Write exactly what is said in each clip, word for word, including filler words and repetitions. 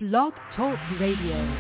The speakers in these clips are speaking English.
Blog Talk Radio.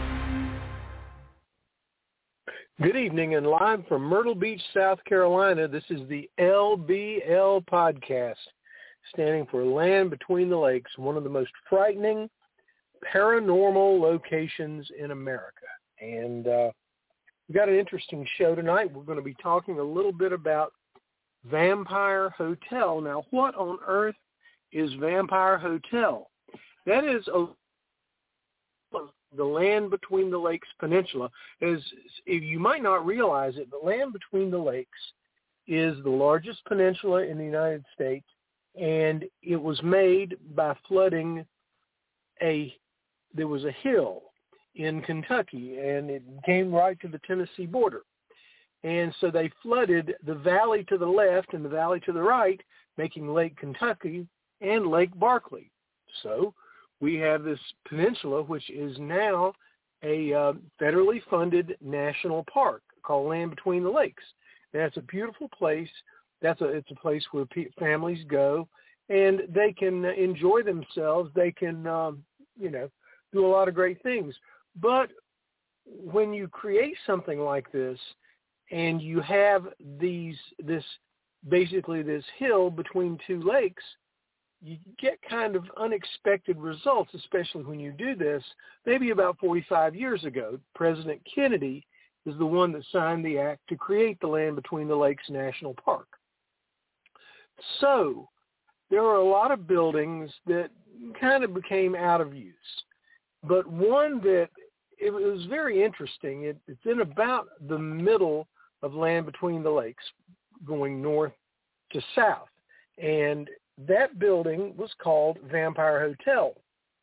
Good evening, and live from Myrtle Beach, South Carolina, this is the L B L Podcast, standing for Land Between the Lakes, one of the most frightening paranormal locations in America. And uh, we've got an interesting show tonight. We're going to be talking a little bit about Vampire Hotel. Now, what on earth is Vampire Hotel? That is a the Land Between the Lakes Peninsula. Is, you might not realize it, but Land Between the Lakes is the largest peninsula in the United States, and it was made by flooding a, there was a hill in Kentucky, and it came right to the Tennessee border. And so they flooded the valley to the left and the valley to the right, making Lake Kentucky and Lake Barkley. So we have this peninsula, which is now a uh, federally funded national park called Land Between the Lakes. That's a beautiful place. That's a it's a place where pe- families go, and they can enjoy themselves. They can, um, you know, do a lot of great things. But when you create something like this, and you have these this basically this hill between two lakes, you get kind of unexpected results, especially when you do this. Maybe about forty-five years ago, President Kennedy is the one that signed the act to create the Land Between the Lakes National Park. So there are a lot of buildings that kind of became out of use. But one that, it was very interesting, it, it's in about the middle of Land Between the Lakes, going north to south. And that building was called Vampire Hotel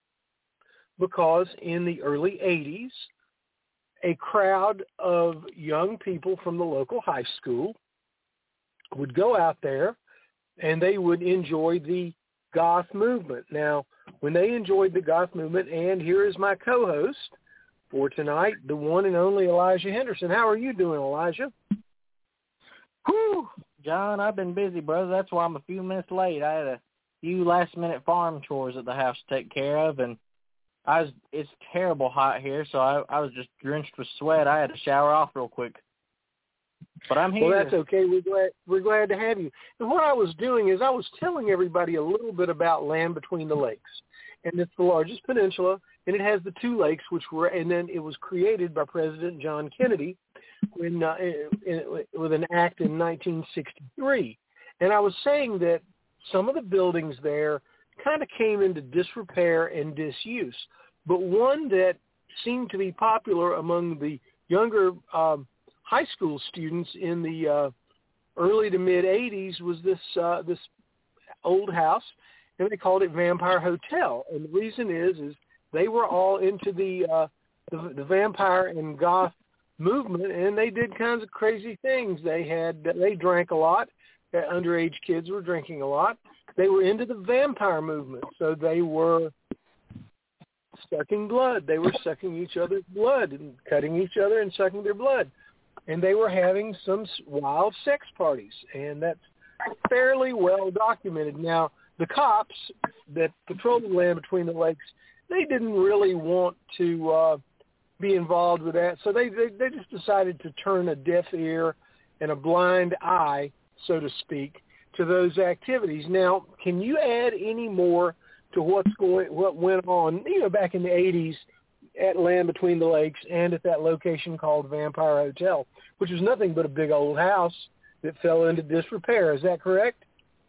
because in the early eighties, a crowd of young people from the local high school would go out there and they would enjoy the goth movement. Now, when they enjoyed the goth movement, and here is my co-host for tonight, the one and only Elijah Henderson. How are you doing, Elijah? Whew. John, I've been busy, brother. That's why I'm a few minutes late. I had a few last-minute farm chores at the house to take care of, and I was it's terrible hot here, so I, I was just drenched with sweat. I had to shower off real quick. But I'm here. Well, that's okay. We're glad, we're glad to have you. And what I was doing is I was telling everybody a little bit about Land Between the Lakes. And it's the largest peninsula, and it has the two lakes, which were, and then it was created by President John Kennedy when uh, in, with an act in nineteen sixty-three. And I was saying that some of the buildings there kind of came into disrepair and disuse, but one that seemed to be popular among the younger um, high school students in the uh, early to mid eighties was this uh, this old house, and they called it Vampire Hotel. And the reason is is they were all into the uh, the, the vampire and goth movement, and they did kinds of crazy things. They had they drank a lot. Uh, underage kids were drinking a lot. They were into the vampire movement, so they were sucking blood. They were sucking each other's blood and cutting each other and sucking their blood. And they were having some wild sex parties, and that's fairly well documented. Now, the cops that patrolled the Land Between the Lakes, they didn't really want to uh, be involved with that, so they, they they just decided to turn a deaf ear and a blind eye, so to speak, to those activities. Now, can you add any more to what's going, what went on, you know, back in the eighties at Land Between the Lakes and at that location called Vampire Hotel, which was nothing but a big old house that fell into disrepair? Is that correct?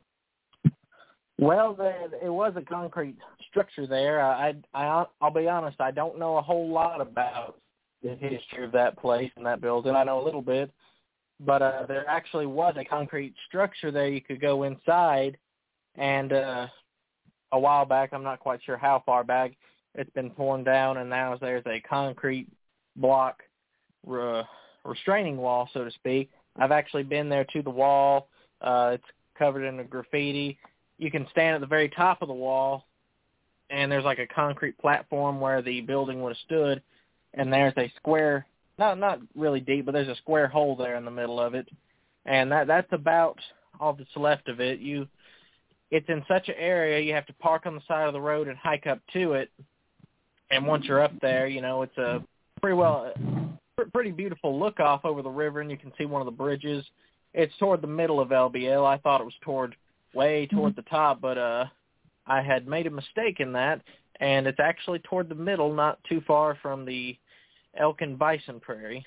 Well, there, it was a concrete structure there. I, I, I'll be honest, I don't know a whole lot about the history of that place and that building. I know a little bit, but uh, there actually was a concrete structure there. You could go inside, and uh, a while back, I'm not quite sure how far back, it's been torn down, and now there's a concrete block re- restraining wall, so to speak. I've actually been there to the wall. Uh, it's covered in a graffiti. You can stand at the very top of the wall, and there's like a concrete platform where the building would have stood, and there's a square, not not really deep, but there's a square hole there in the middle of it, and that that's about all that's left of it. You, it's in such an area you have to park on the side of the road and hike up to it, And once you're up there, you know, it's a pretty well, pretty beautiful look off over the river, and you can see one of the bridges. It's toward the middle of L B L. I thought it was toward way toward the top, but uh, I had made a mistake in that, and it's actually toward the middle, not too far from the elk and bison prairie.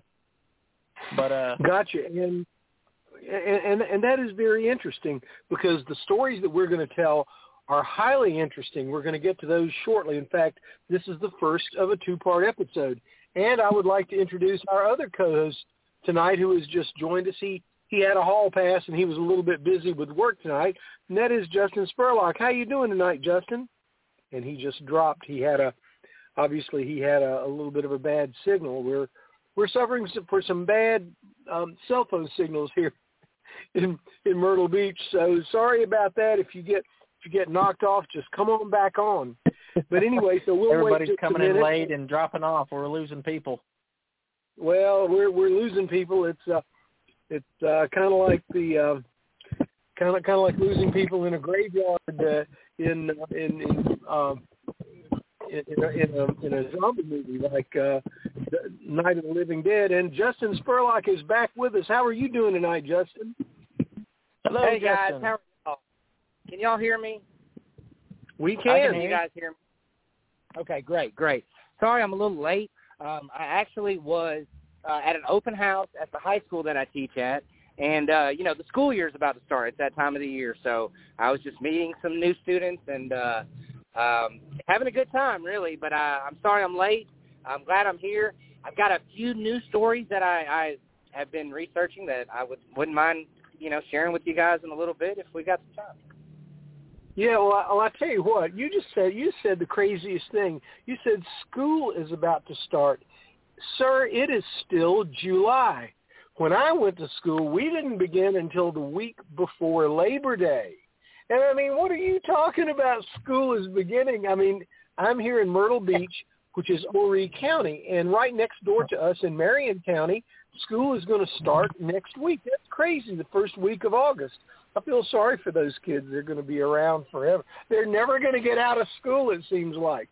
But uh, gotcha, and, and and that is very interesting because the stories that we're going to tell are highly interesting. We're going to get to those shortly. In fact, this is the first of a two-part episode. And I would like to introduce our other co-host tonight who has just joined us. He, he had a hall pass, and he was a little bit busy with work tonight, and that is Justin Spurlock. How you doing tonight, Justin? And he just dropped. He had a – obviously he had a, a little bit of a bad signal. We're we're suffering for some bad um, cell phone signals here in, in Myrtle Beach. So sorry about that. If you get – If you get knocked off, just come on back on. But anyway, so we'll everybody's wait coming in late and dropping off. We're losing people. Well, we're we're losing people. It's uh, it's uh, kind of like the kind of kind of like losing people in a graveyard uh, in in in, um, in in a, in a in a zombie movie like uh, Night of the Living Dead. And Justin Spurlock is back with us. How are you doing tonight, Justin? Hello, hey Justin. guys. How are y'all? Can y'all hear me? We I can. Can you guys hear me? Okay, great, great. Sorry I'm a little late. Um, I actually was uh, at an open house at the high school that I teach at, and, uh, you know, the school year is about to start. It's that time of the year, so I was just meeting some new students and uh, um, having a good time, really, but I, I'm sorry I'm late. I'm glad I'm here. I've got a few new stories that I, I have been researching that I would, wouldn't mind, you know, sharing with you guys in a little bit if we got some time. Yeah, well, I, well, I tell you what, you just said you said the craziest thing. You said school is about to start. Sir, it is still July. When I went to school, we didn't begin until the week before Labor Day. And, I mean, what are you talking about school is beginning? I mean, I'm here in Myrtle Beach, which is Horry County, and right next door to us in Marion County, school is going to start next week. That's crazy, the first week of August. I feel sorry for those kids. They're going to be around forever. They're never going to get out of school, it seems like.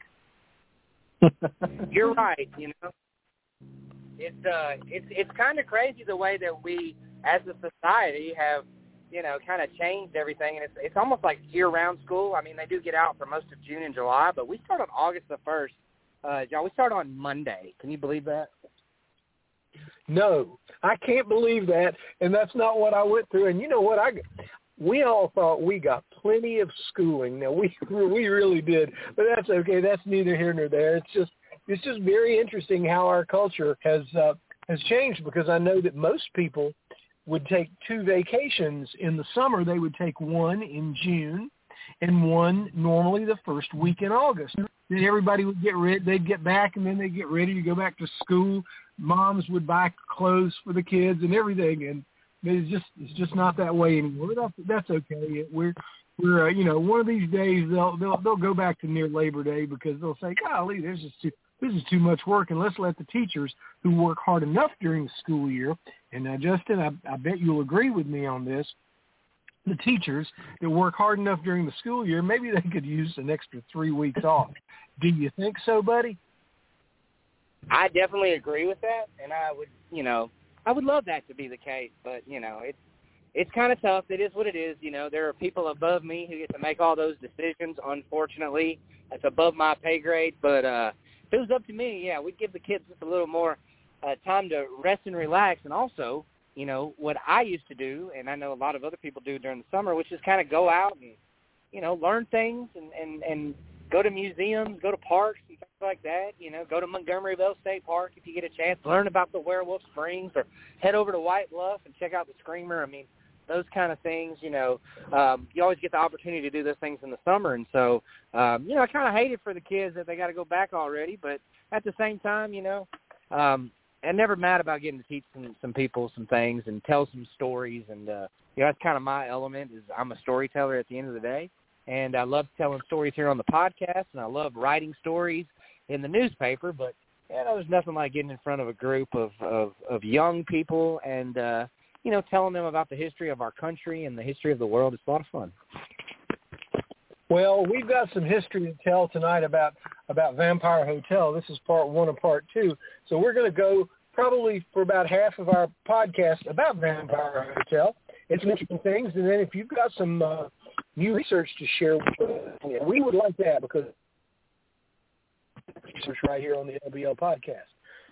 You're right, you know. It's uh, it's it's kind of crazy the way that we, as a society, have, you know, kind of changed everything, and it's it's almost like year-round school. I mean, they do get out for most of June and July, but we start on August the first. Uh, John, we start on Monday. Can you believe that? No, I can't believe that, and that's not what I went through. And you know what? I we all thought we got plenty of schooling. Now we we really did, but that's okay. That's neither here nor there. It's just it's just very interesting how our culture has uh, has changed, because I know that most people would take two vacations in the summer. They would take one in June and one normally the first week in August. Then everybody would get ready. They'd get back, and then they'd get ready to go back to school. Moms would buy clothes for the kids and everything, and it's just it's just not that way anymore. But that's that's okay. We're we're uh, you know, one of these days they'll they'll they'll go back to near Labor Day, because they'll say, golly, this is too this is too much work, and let's let the teachers who work hard enough during the school year. And uh, Justin, I, I bet you'll agree with me on this. The teachers that work hard enough during the school year, maybe they could use an extra three weeks off. Do you think so, buddy? I definitely agree with that, and I would, you know, I would love that to be the case, but, you know, it's it's kind of tough. It is what it is. You know, there are people above me who get to make all those decisions, unfortunately. That's above my pay grade, but uh, if it was up to me, yeah, we'd give the kids just a little more uh, time to rest and relax, and also, you know, what I used to do, and I know a lot of other people do during the summer, which is kind of go out and, you know, learn things and, and, and go to museums, go to parks and things like that. You know, go to Montgomeryville State Park if you get a chance. Learn about the Werewolf Springs, or head over to White Bluff and check out the Screamer. I mean, those kind of things, you know, um, you always get the opportunity to do those things in the summer. And so, um, you know, I kind of hate it for the kids that they got to go back already. But at the same time, you know, um, I'm never mad about getting to teach some, some people some things and tell some stories. And, uh, you know, that's kind of my element, is I'm a storyteller at the end of the day. And I love telling stories here on the podcast, and I love writing stories in the newspaper. But, you know, there's nothing like getting in front of a group of, of, of young people and, uh, you know, telling them about the history of our country and the history of the world. It's a lot of fun. Well, we've got some history to tell tonight about, about Vampire Hotel. This is part one of part two. So we're going to go probably for about half of our podcast about Vampire Hotel and some interesting things. And then if you've got some uh, new research to share, we would like that because research right here on the L B L podcast.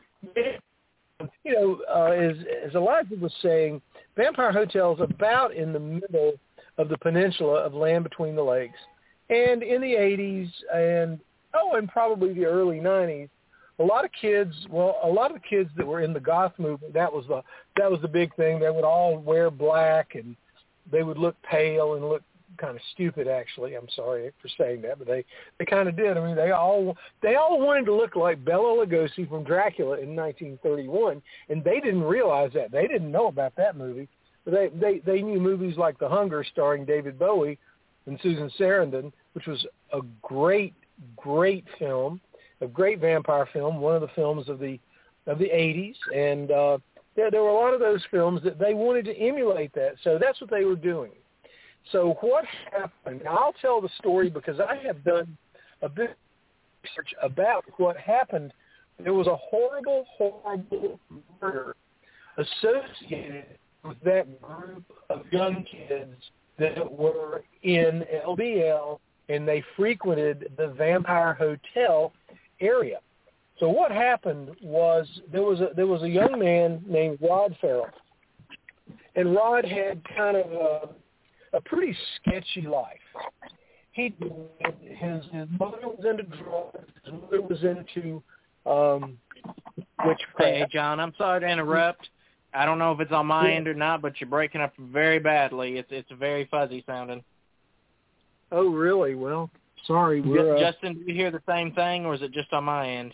You know, uh, as, as Elijah was saying, Vampire Hotel is about in the middle of the peninsula of Land Between the Lakes. And in the eighties and, oh, and probably the early nineties, a lot of kids, well, a lot of the kids that were in the goth movement, that was the that was the big thing. They would all wear black, and they would look pale and look kind of stupid, actually. I'm sorry for saying that, but they, they kind of did. I mean, they all they all wanted to look like Bela Lugosi from Dracula in nineteen thirty-one, and they didn't realize that. They didn't know about that movie. But they, they, they knew movies like The Hunger starring David Bowie and Susan Sarandon, which was a great, great film, a great vampire film, one of the films of the of the eighties. And uh, there, there were a lot of those films that they wanted to emulate that. So that's what they were doing. So what happened? Now, I'll tell the story because I have done a bit of research about what happened. There was a horrible, horrible murder associated with that group of young kids that were in L B L, and they frequented the Vampire Hotel area. So what happened was there was a, there was a young man named Rod Farrell, and Rod had kind of a, a pretty sketchy life. He his his mother was into drugs. His mother was into um, witchcraft. Hey, John, I'm sorry to interrupt. I don't know if it's on my yeah. end or not, but you're breaking up very badly. It's it's very fuzzy sounding. Oh, really? Well, sorry. We're, uh... Justin, do you hear the same thing, or is it just on my end?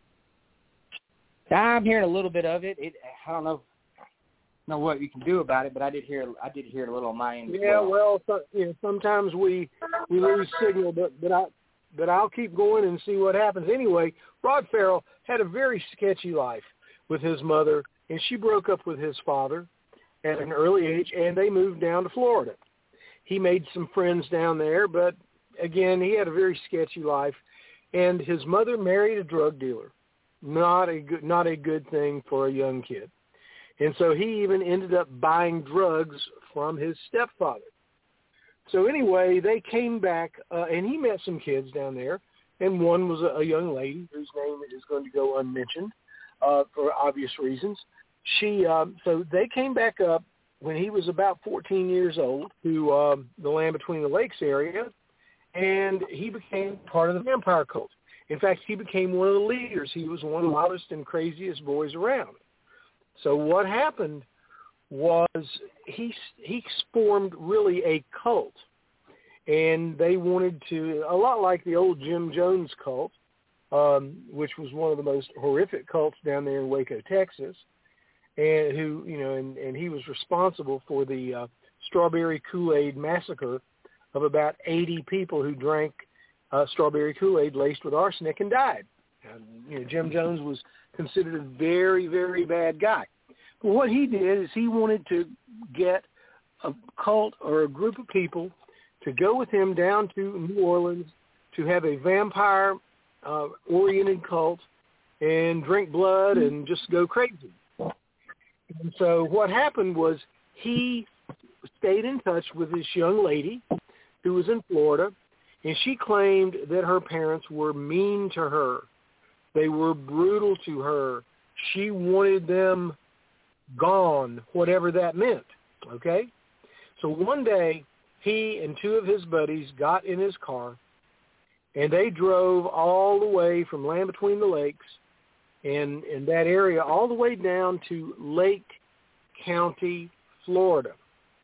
I'm hearing a little bit of it. It I don't know know what you can do about it, but I did hear I did hear it a little on my end. Yeah, as well, well so, you know, sometimes we we lose signal, but but I but I'll keep going and see what happens. Anyway, Rod Farrell had a very sketchy life with his mother. And she broke up with his father at an early age, and they moved down to Florida. He made some friends down there, but, again, he had a very sketchy life. And his mother married a drug dealer, not a good, not a good thing for a young kid. And so he even ended up buying drugs from his stepfather. So anyway, they came back, uh, and he met some kids down there, and one was a, a young lady whose name is going to go unmentioned. Uh, for obvious reasons. She um, so they came back up when he was about fourteen years old to um, the Land Between the Lakes area, and he became part of the vampire cult. In fact, he became one of the leaders. He was one of the loudest and craziest boys around. So what happened was he he formed really a cult, and they wanted to, a lot like the old Jim Jones cult, Um, which was one of the most horrific cults down there in Waco, Texas, and who, you know, and, and he was responsible for the uh, Strawberry Kool-Aid massacre of about eighty people who drank uh, strawberry Kool-Aid laced with arsenic and died. And, you know, Jim Jones was considered a very, very bad guy. But what he did is he wanted to get a cult or a group of people to go with him down to New Orleans to have a vampire Uh, oriented cult and drink blood and just go crazy. And so what happened was he stayed in touch with this young lady who was in Florida, and she claimed that her parents were mean to her. They were brutal to her. She wanted them gone, whatever that meant, okay? So one day, he and two of his buddies got in his car, and they drove all the way from Land Between the Lakes and in that area all the way down to Lake County, Florida.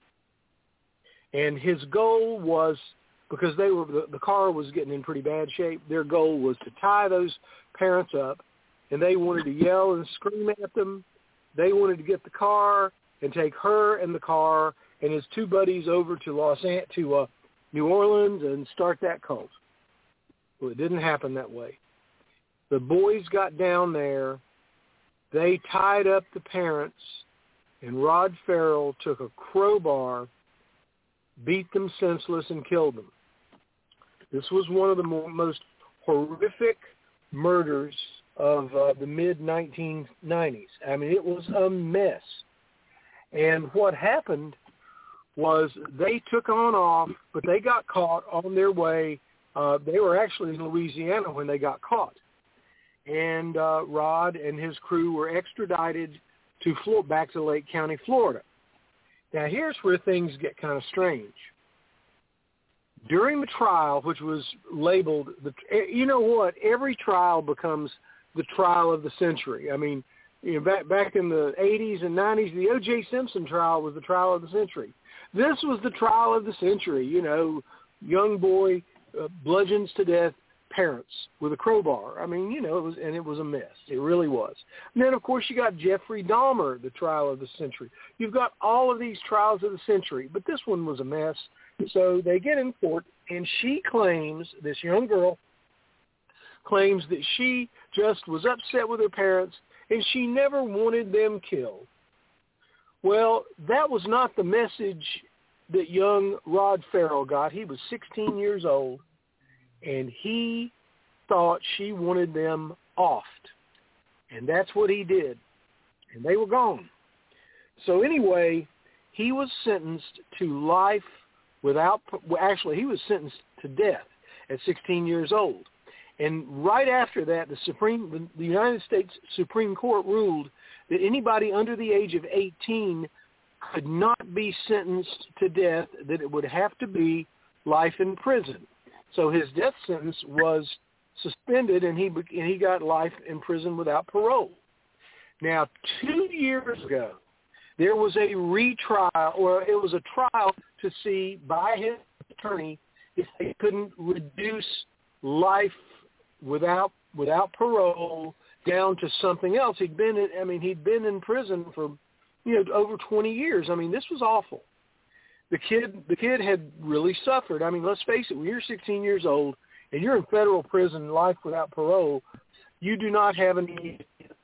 And his goal was, because they were the, the car was getting in pretty bad shape, their goal was to tie those parents up, and they wanted to yell and scream at them. They wanted to get the car and take her and the car and his two buddies over to Los An- to uh, New Orleans and start that cult. Well, it didn't happen that way. The boys got down there. They tied up the parents, and Rod Farrell took a crowbar, beat them senseless, and killed them. This was one of the mo- most horrific murders of uh, the mid nineteen nineties. I mean, it was a mess. And what happened was they took on off, but they got caught on their way. Uh, they were actually in Louisiana when they got caught. And uh, Rod and his crew were extradited to Flo- back to Lake County, Florida. Now, here's where things get kind of strange. During the trial, which was labeled, the, you know what, every trial becomes the trial of the century. I mean, you know, back, back in the eighties and nineties, the O J Simpson trial was the trial of the century. This was the trial of the century, you know, young boy uh, bludgeons to death parents with a crowbar. I mean, you know, it was, and it was a mess. It really was. And then, of course, you got Jeffrey Dahmer, the trial of the century. You've got all of these trials of the century, but this one was a mess. So they get in court, and she claims, this young girl claims that she just was upset with her parents, and she never wanted them killed. Well, that was not the message that young Rod Ferrell got. He was sixteen years old, and he thought she wanted them offed. And that's what he did. And they were gone. So anyway, he was sentenced to life without, well, actually, he was sentenced to death at sixteen years old. And right after that, the Supreme, the United States Supreme Court ruled that anybody under the age of eighteen could not be sentenced to death, that it would have to be life in prison. So his death sentence was suspended, and he and he got life in prison without parole. Now, two years ago, there was a retrial, or it was a trial to see by his attorney if they couldn't reduce life without without parole down to something else. He'd been, in, I mean, he'd been in prison for, you know, over twenty years. I mean, this was awful. The kid, the kid had really suffered. I mean, let's face it, when you're sixteen years old and you're in federal prison, life without parole, you do not have any.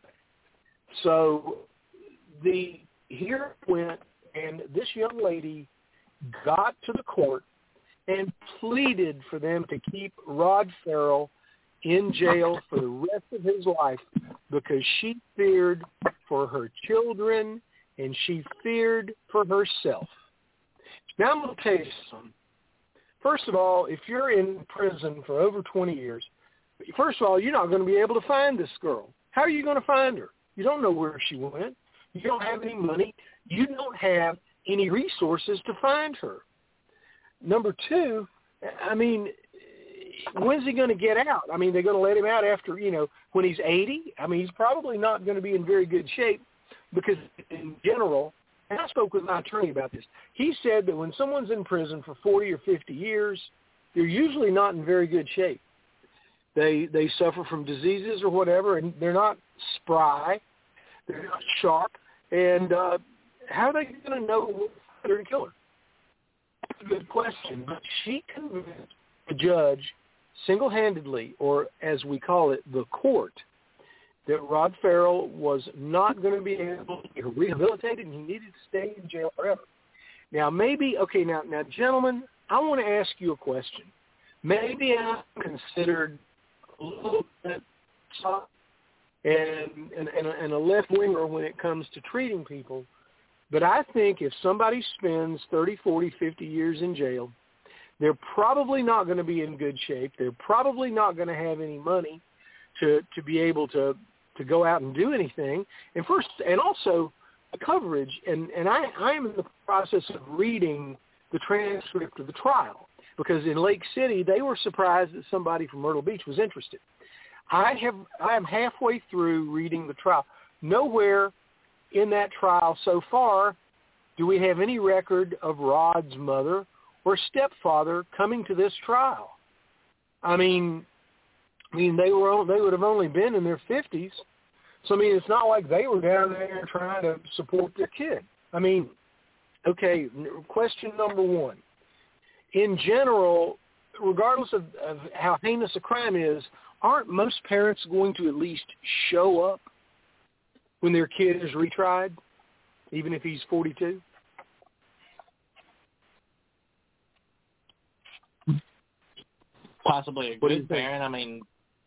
So the here it went, and this young lady got to the court and pleaded for them to keep Rod Ferrell in jail for the rest of his life because she feared for her children and she feared for herself. Now, I'm going to tell you something. First of all, if you're in prison for over twenty years, first of all, you're not going to be able to find this girl. How are you going to find her? You don't know where she went. You don't have any money. You don't have any resources to find her. Number two, I mean, when's he going to get out? I mean, they're going to let him out after, you know, when he's eighty? I mean, he's probably not going to be in very good shape because in general, and I spoke with my attorney about this, he said that when someone's in prison for forty or fifty years, they're usually not in very good shape. They they suffer from diseases or whatever, and they're not spry, they're not sharp, and uh, how are they going to know what they're going to kill her? That's a good question, but she convinced the judge single-handedly, or as we call it, the court, that Rod Ferrell was not going to be able to get rehabilitated and he needed to stay in jail forever. Now, maybe, okay, now, now, gentlemen, I want to ask you a question. Maybe I'm considered a little bit soft and, and, and, a, and a left-winger when it comes to treating people, but I think if somebody spends thirty, forty, fifty years in jail, they're probably not going to be in good shape. They're probably not going to have any money to, to be able to, to go out and do anything. And first, and also the coverage. And, and I, I am in the process of reading the transcript of the trial because in Lake City, they were surprised that somebody from Myrtle Beach was interested. I have, I am halfway through reading the trial. Nowhere in that trial so far do we have any record of Rod's mother or stepfather coming to this trial. I mean, I mean they were they would have only been in their fifties, so I mean it's not like they were down there trying to support their kid. I mean, okay. Question number one: in general, regardless of, of how heinous a crime is, aren't most parents going to at least show up when their kid is retried, even if he's forty-two? Possibly a good parent. I mean,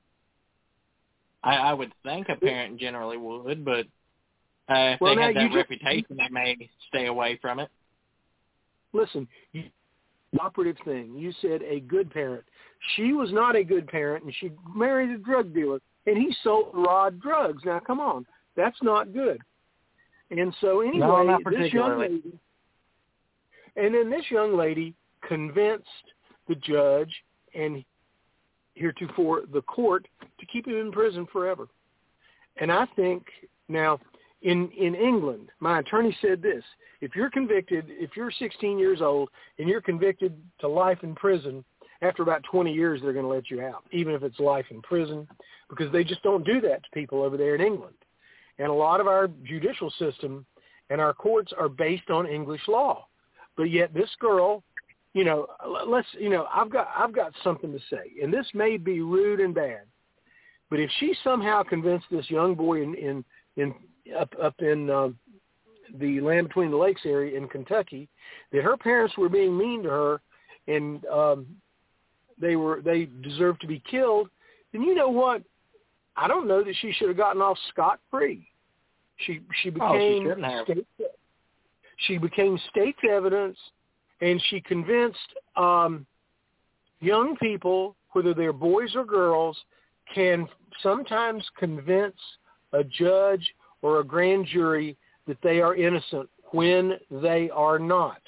I, I would think a parent generally would, but uh, if well, they had that just, reputation, they may stay away from it. Listen, you, operative thing. You said a good parent. She was not a good parent, and she married a drug dealer, and he sold raw drugs. Now, come on. That's not good. And so anyway, no, not this young lady, and then this young lady convinced the judge and heretofore the court to keep him in prison forever. And I think now in, in England, my attorney said this, if you're convicted, if you're sixteen years old and you're convicted to life in prison, after about twenty years, they're going to let you out, even if it's life in prison, because they just don't do that to people over there in England. And a lot of our judicial system and our courts are based on English law. But yet this girl, you know, let's, you know, I've got, I've got something to say, and this may be rude and bad, but if she somehow convinced this young boy in, in, in up, up in uh, the Land Between the Lakes area in Kentucky that her parents were being mean to her and um, they were, they deserved to be killed, then you know what? I don't know that she should have gotten off scot-free. She she became oh, she, state, she became state's evidence, and she convinced um, young people, whether they're boys or girls, can sometimes convince a judge or a grand jury that they are innocent when they are not.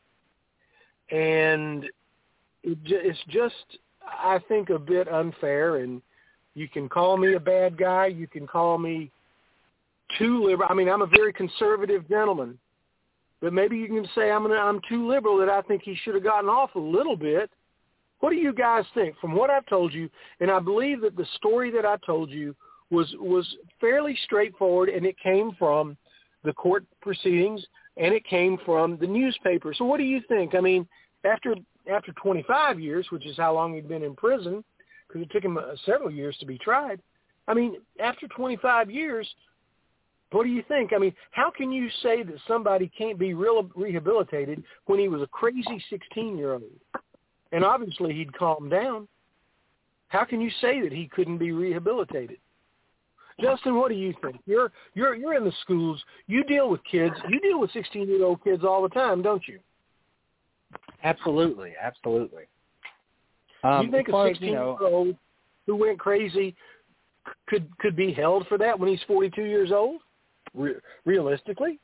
And it, it's just, I think, a bit unfair. And you can call me a bad guy. You can call me too liberal. I mean, I'm a very conservative gentleman. But maybe you can say I'm, gonna, I'm too liberal, that I think he should have gotten off a little bit. What do you guys think? From what I've told you, and I believe that the story that I told you was was fairly straightforward, and it came from the court proceedings, and it came from the newspaper. So what do you think? I mean, after after twenty-five years, which is how long he'd been in prison, because it took him uh, several years to be tried. I mean, after twenty-five years, what do you think? I mean, how can you say that somebody can't be real rehabilitated when he was a crazy sixteen-year-old? And obviously he'd calmed down. How can you say that he couldn't be rehabilitated? Justin, what do you think? You're you're you're in the schools. You deal with kids. You deal with sixteen-year-old kids all the time, don't you? Absolutely, absolutely. Um, you think a sixteen-year-old you know, who went crazy could could be held for that when he's forty-two years old? Re- realistically,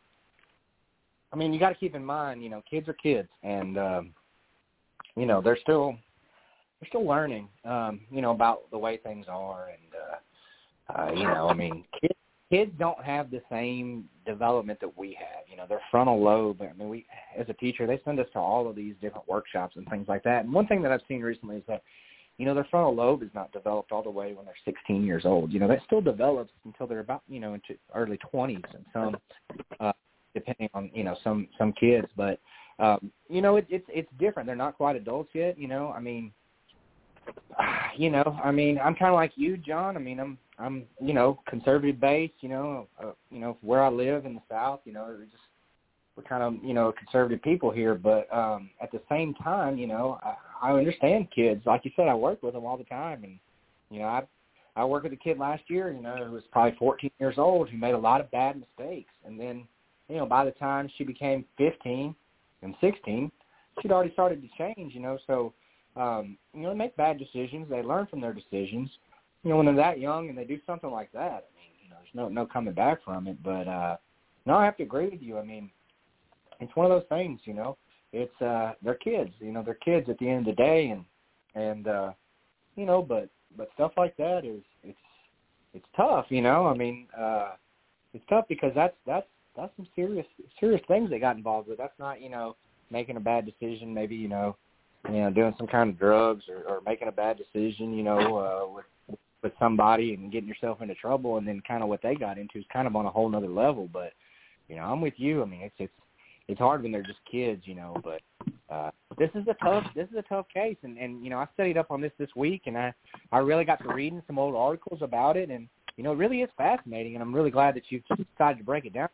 I mean, you got to keep in mind, you know, kids are kids, and um, you know they're still they're still learning, um, you know, about the way things are, and uh, uh, you know, I mean, kids kids don't have the same development that we have. You know, their frontal lobe. I mean, we as a teacher, they send us to all of these different workshops and things like that. And one thing that I've seen recently is that, you know, their frontal lobe is not developed all the way when they're sixteen years old. You know, that still develops until they're about, you know, into early twenties, and some, uh, depending on, you know, some, some kids. But, um, you know, it, it's it's different. They're not quite adults yet, you know. I mean, you know, I mean, I'm kind of like you, John. I mean, I'm, I'm, you know, conservative based, you know, uh, you know, where I live in the South, you know, we're just, we're kind of, you know, conservative people here. But um, at the same time, you know, I, I understand kids. Like you said, I work with them all the time. And, you know, I I worked with a kid last year, you know, who was probably fourteen years old, who made a lot of bad mistakes. And then, you know, by the time she became fifteen and sixteen, she'd already started to change, you know. So, um, you know, they make bad decisions. They learn from their decisions. You know, when they're that young and they do something like that, I mean, you know, there's no, no coming back from it. But, uh, no, I have to agree with you. I mean, it's one of those things, you know. It's uh they're kids, you know, they're kids at the end of the day, and and uh you know, but but stuff like that is it's it's tough, you know. I mean, uh it's tough because that's that's that's some serious serious things they got involved with. That's not, you know, making a bad decision, maybe, you know, you know, doing some kind of drugs or, or making a bad decision, you know, uh with with somebody and getting yourself into trouble, and then kind of what they got into is kind of on a whole nother level. But, you know, I'm with you. I mean, it's it's It's hard when they're just kids, you know, but uh, this is a tough this is a tough case, and, and you know, I studied up on this this week, and I, I really got to reading some old articles about it, and you know, it really is fascinating, and I'm really glad that you decided to break it down.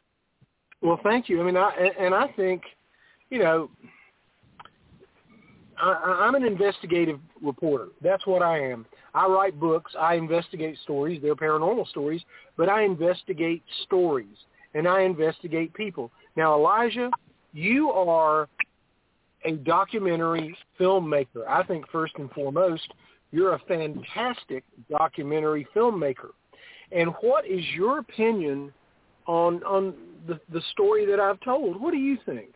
Well, thank you. I mean, I and I think, you know, I, I'm an investigative reporter. That's what I am. I write books. I investigate stories. They're paranormal stories, but I investigate stories, and I investigate people. Now, Elijah, you are a documentary filmmaker. I think first and foremost, you're a fantastic documentary filmmaker. And what is your opinion on on the, the story that I've told? What do you think?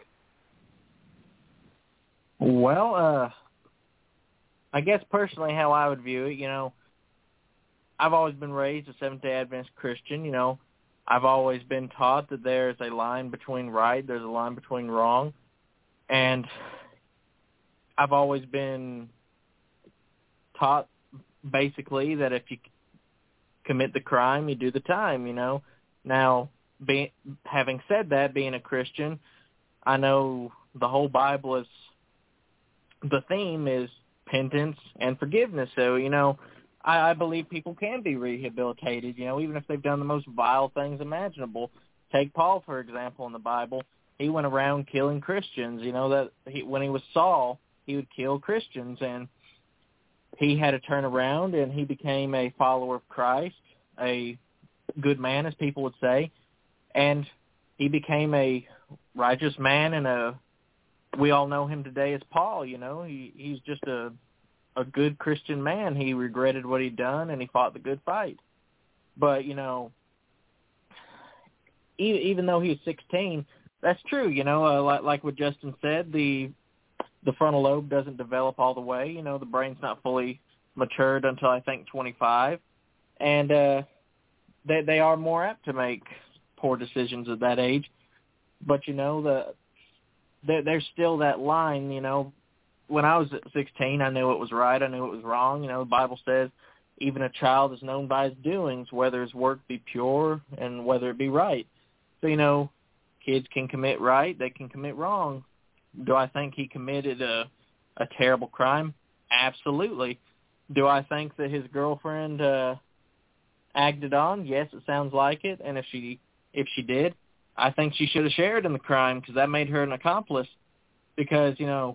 Well, uh, I guess personally how I would view it, you know, I've always been raised a Seventh-day Adventist Christian. You know, I've always been taught that there's a line between right, there's a line between wrong. And I've always been taught basically that if you commit the crime, you do the time, you know. Now, being, having said that, being a Christian, I know the whole Bible is, the theme is penance and forgiveness. So, you know, I, I believe people can be rehabilitated, you know, even if they've done the most vile things imaginable. Take Paul, for example, in the Bible. He went around killing Christians, you know, that he, when he was Saul, he would kill Christians, and he had to turn around, and he became a follower of Christ, a good man, as people would say, and he became a righteous man, and a we all know him today as Paul, you know. He he's just a a good Christian man. He regretted what he'd done, and he fought the good fight. But, you know, even, even though he was sixteen, that's true, you know, uh, like, like what Justin said, the the frontal lobe doesn't develop all the way. You know, the brain's not fully matured until, I think, twenty-five. And uh, they, they are more apt to make poor decisions at that age. But, you know, the there, there's still that line, you know. When I was sixteen, I knew it was right. I knew it was wrong. You know, the Bible says even a child is known by his doings, whether his work be pure and whether it be right. So, you know, kids can commit right. They can commit wrong. Do I think he committed a, a terrible crime? Absolutely. Do I think that his girlfriend uh, acted on? Yes, it sounds like it. And if she if she did, I think she should have shared in the crime because that made her an accomplice. Because, you know,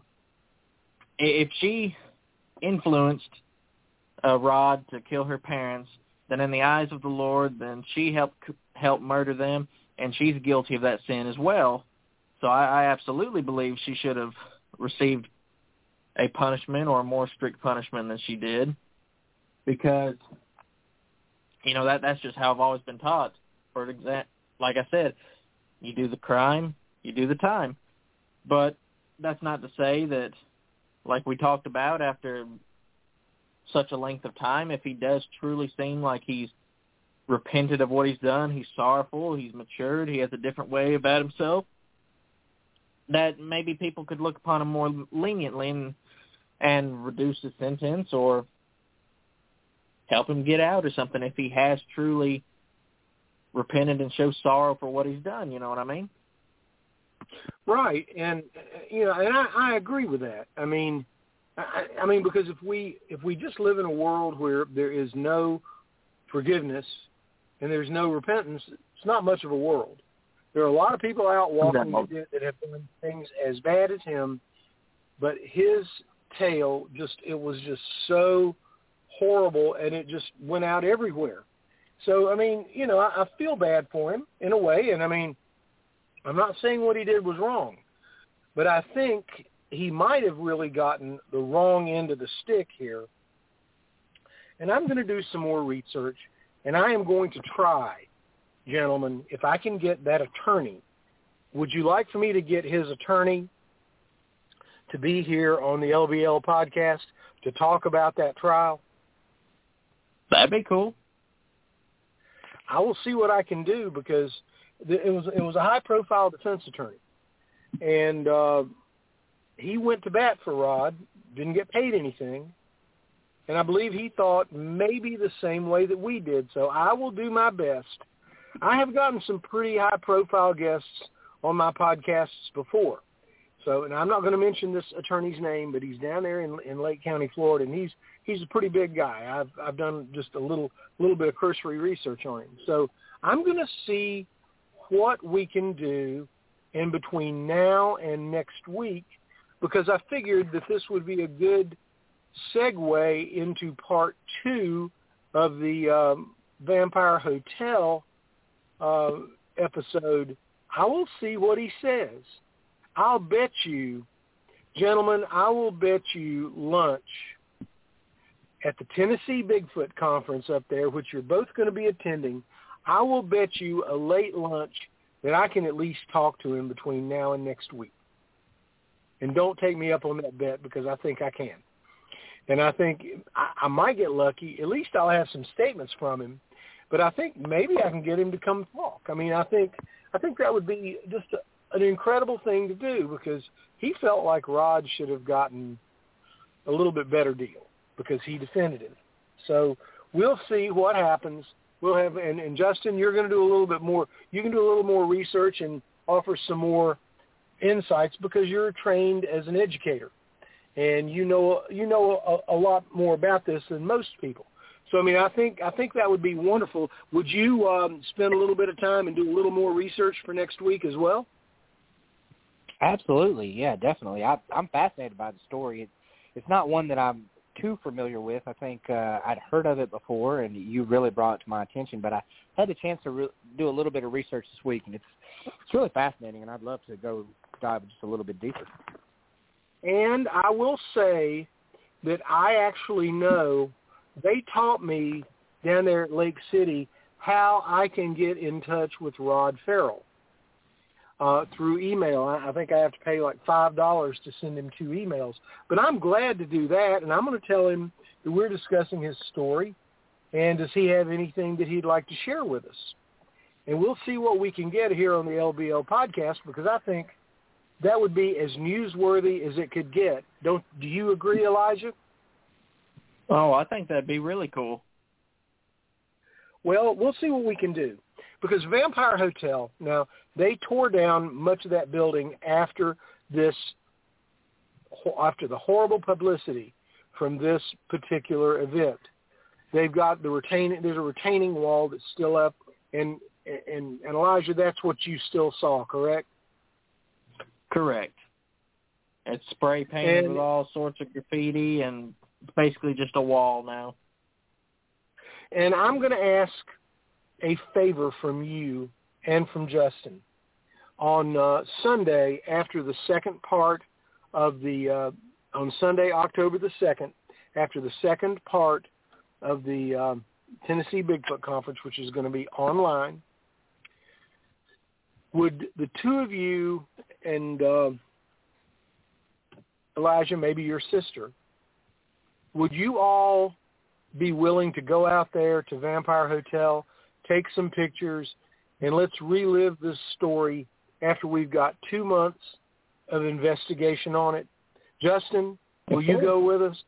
if she influenced uh, Rod to kill her parents, then in the eyes of the Lord, then she helped help murder them, and she's guilty of that sin as well. So I, I absolutely believe she should have received a punishment or a more strict punishment than she did, because, you know, that that's just how I've always been taught. For example, like I said, you do the crime, you do the time. But that's not to say that, like we talked about, after such a length of time, if he does truly seem like he's repented of what he's done, he's sorrowful, he's matured, he has a different way about himself, that maybe people could look upon him more leniently and, and reduce his sentence or help him get out or something if he has truly repented and shows sorrow for what he's done, you know what I mean? Right, and you know, and I, I agree with that. I mean, I, I mean, because if we if we just live in a world where there is no forgiveness and there's no repentance, it's not much of a world. There are a lot of people out walking that, that have done things as bad as him, but his tale just it was just so horrible, and it just went out everywhere. So I mean, you know, I, I feel bad for him in a way, and I mean, I'm not saying what he did was wrong, but I think he might have really gotten the wrong end of the stick here. And I'm going to do some more research, and I am going to try, gentlemen, if I can get that attorney. Would you like for me to get his attorney to be here on the L B L podcast to talk about that trial? That'd be cool. I will see what I can do, because it was it was a high-profile defense attorney, and uh, he went to bat for Rod, didn't get paid anything, and I believe he thought maybe the same way that we did. So I will do my best. I have gotten some pretty high-profile guests on my podcasts before, so and I'm not going to mention this attorney's name, but he's down there in, in Lake County, Florida, and he's he's a pretty big guy. I've I've done just a little little bit of cursory research on him, so I'm going to see what we can do in between now and next week because I figured that this would be a good segue into part two of the um, Vampire Hotel uh, episode. I will see what he says. I'll bet you, gentlemen, I will bet you lunch at the Tennessee Bigfoot Conference up there, which you're both going to be attending. I will bet you a late lunch that I can at least talk to him between now and next week. And don't take me up on that bet, because I think I can. And I think I, I might get lucky. At least I'll have some statements from him. But I think maybe I can get him to come talk. I mean, I think I think that would be just a, an incredible thing to do, because he felt like Rod should have gotten a little bit better deal, because he defended him. So we'll see what happens. We'll have, and, and Justin, you're going to do a little bit more. You can do a little more research and offer some more insights, because you're trained as an educator, and you know you know a, a lot more about this than most people. So I mean, I think I think that would be wonderful. Would you um, spend a little bit of time and do a little more research for next week as well? Absolutely, yeah, definitely. I, I'm fascinated by the story. It's it's not one that I'm too familiar with. I think uh, I'd heard of it before, and you really brought it to my attention. But I had a chance to re- do a little bit of research this week, and it's it's really fascinating, and I'd love to go dive just a little bit deeper. And I will say that I actually know they taught me down there at Lake City how I can get in touch with Rod Farrell uh, through email. I, I think I have to pay like five dollars to send him two emails. But I'm glad to do that, and I'm going to tell him that we're discussing his story, and does he have anything that he'd like to share with us. And we'll see what we can get here on the L B L podcast, because I think that would be as newsworthy as it could get. Don't do you agree, Elijah? Oh, I think that'd be really cool. Well, we'll see what we can do, because Vampire Hotel, now, they tore down much of that building after this, after the horrible publicity from this particular event. They've got the retaining, there's a retaining wall that's still up, and, and, and Elijah, that's what you still saw, correct? Correct. It's spray painted And, with all sorts of graffiti, and basically just a wall now. And I'm going to ask a favor from you and from Justin. On uh, Sunday, after the second part of the, uh, on Sunday, October the second, after the second part of the um, Tennessee Bigfoot Conference, which is going to be online, would the two of you and uh, Elijah, maybe your sister, would you all be willing to go out there to Vampire Hotel, take some pictures, and let's relive this story after we've got two months of investigation on it? Justin, will you go with us?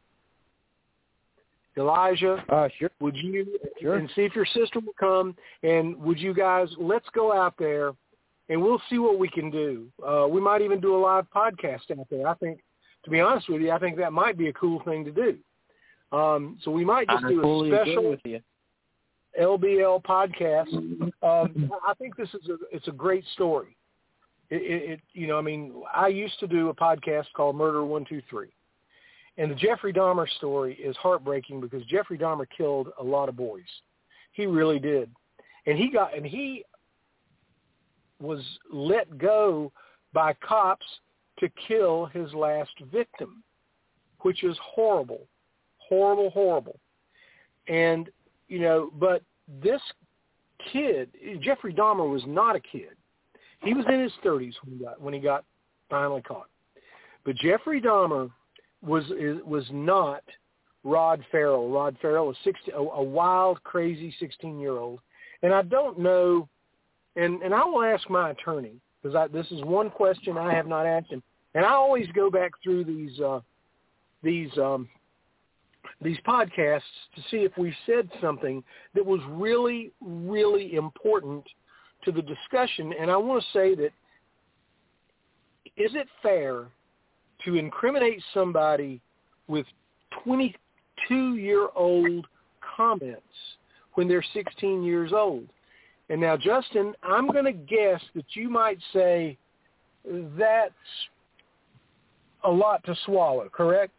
Elijah, uh, sure. would you, sure. and see if your sister will come, and would you guys, let's go out there, and we'll see what we can do. Uh, we might even do a live podcast out there. I think, to be honest with you, I think that might be a cool thing to do. Um, so we might just I do fully a agree special with you. L B L podcast. Um, I think this is a, it's a great story. It, it, it, you know, I mean, I used to do a podcast called Murder One Two Three, and the Jeffrey Dahmer story is heartbreaking, because Jeffrey Dahmer killed a lot of boys. He really did, and he got and he was let go by cops to kill his last victim, which is horrible. Horrible, horrible. And, you know, but this kid, Jeffrey Dahmer was not a kid. He was in his thirties when he got, when he got finally caught. But Jeffrey Dahmer was was not Rod Farrell. Rod Farrell was sixteen, a, a wild, crazy sixteen-year-old. And I don't know, and, and I will ask my attorney, because this is one question I have not asked him. And I always go back through these uh, these um, these podcasts to see if we said something that was really, really important to the discussion. And I want to say that, is it fair to incriminate somebody with twenty-two-year-old comments when they're sixteen years old? And now, Justin, I'm going to guess that you might say that's a lot to swallow, correct?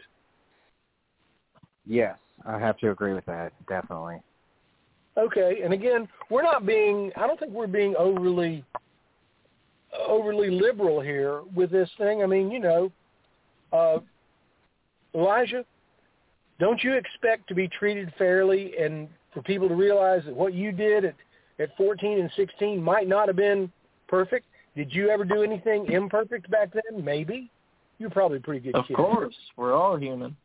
Yes, I have to agree with that, definitely. Okay, and again, we're not being, I don't think we're being overly, overly liberal here with this thing. I mean, you know, uh, Elijah, don't you expect to be treated fairly and for people to realize that what you did at, at fourteen and sixteen might not have been perfect? Did you ever do anything imperfect back then? Maybe. You're probably a pretty good Of kid. Of course. We're all human.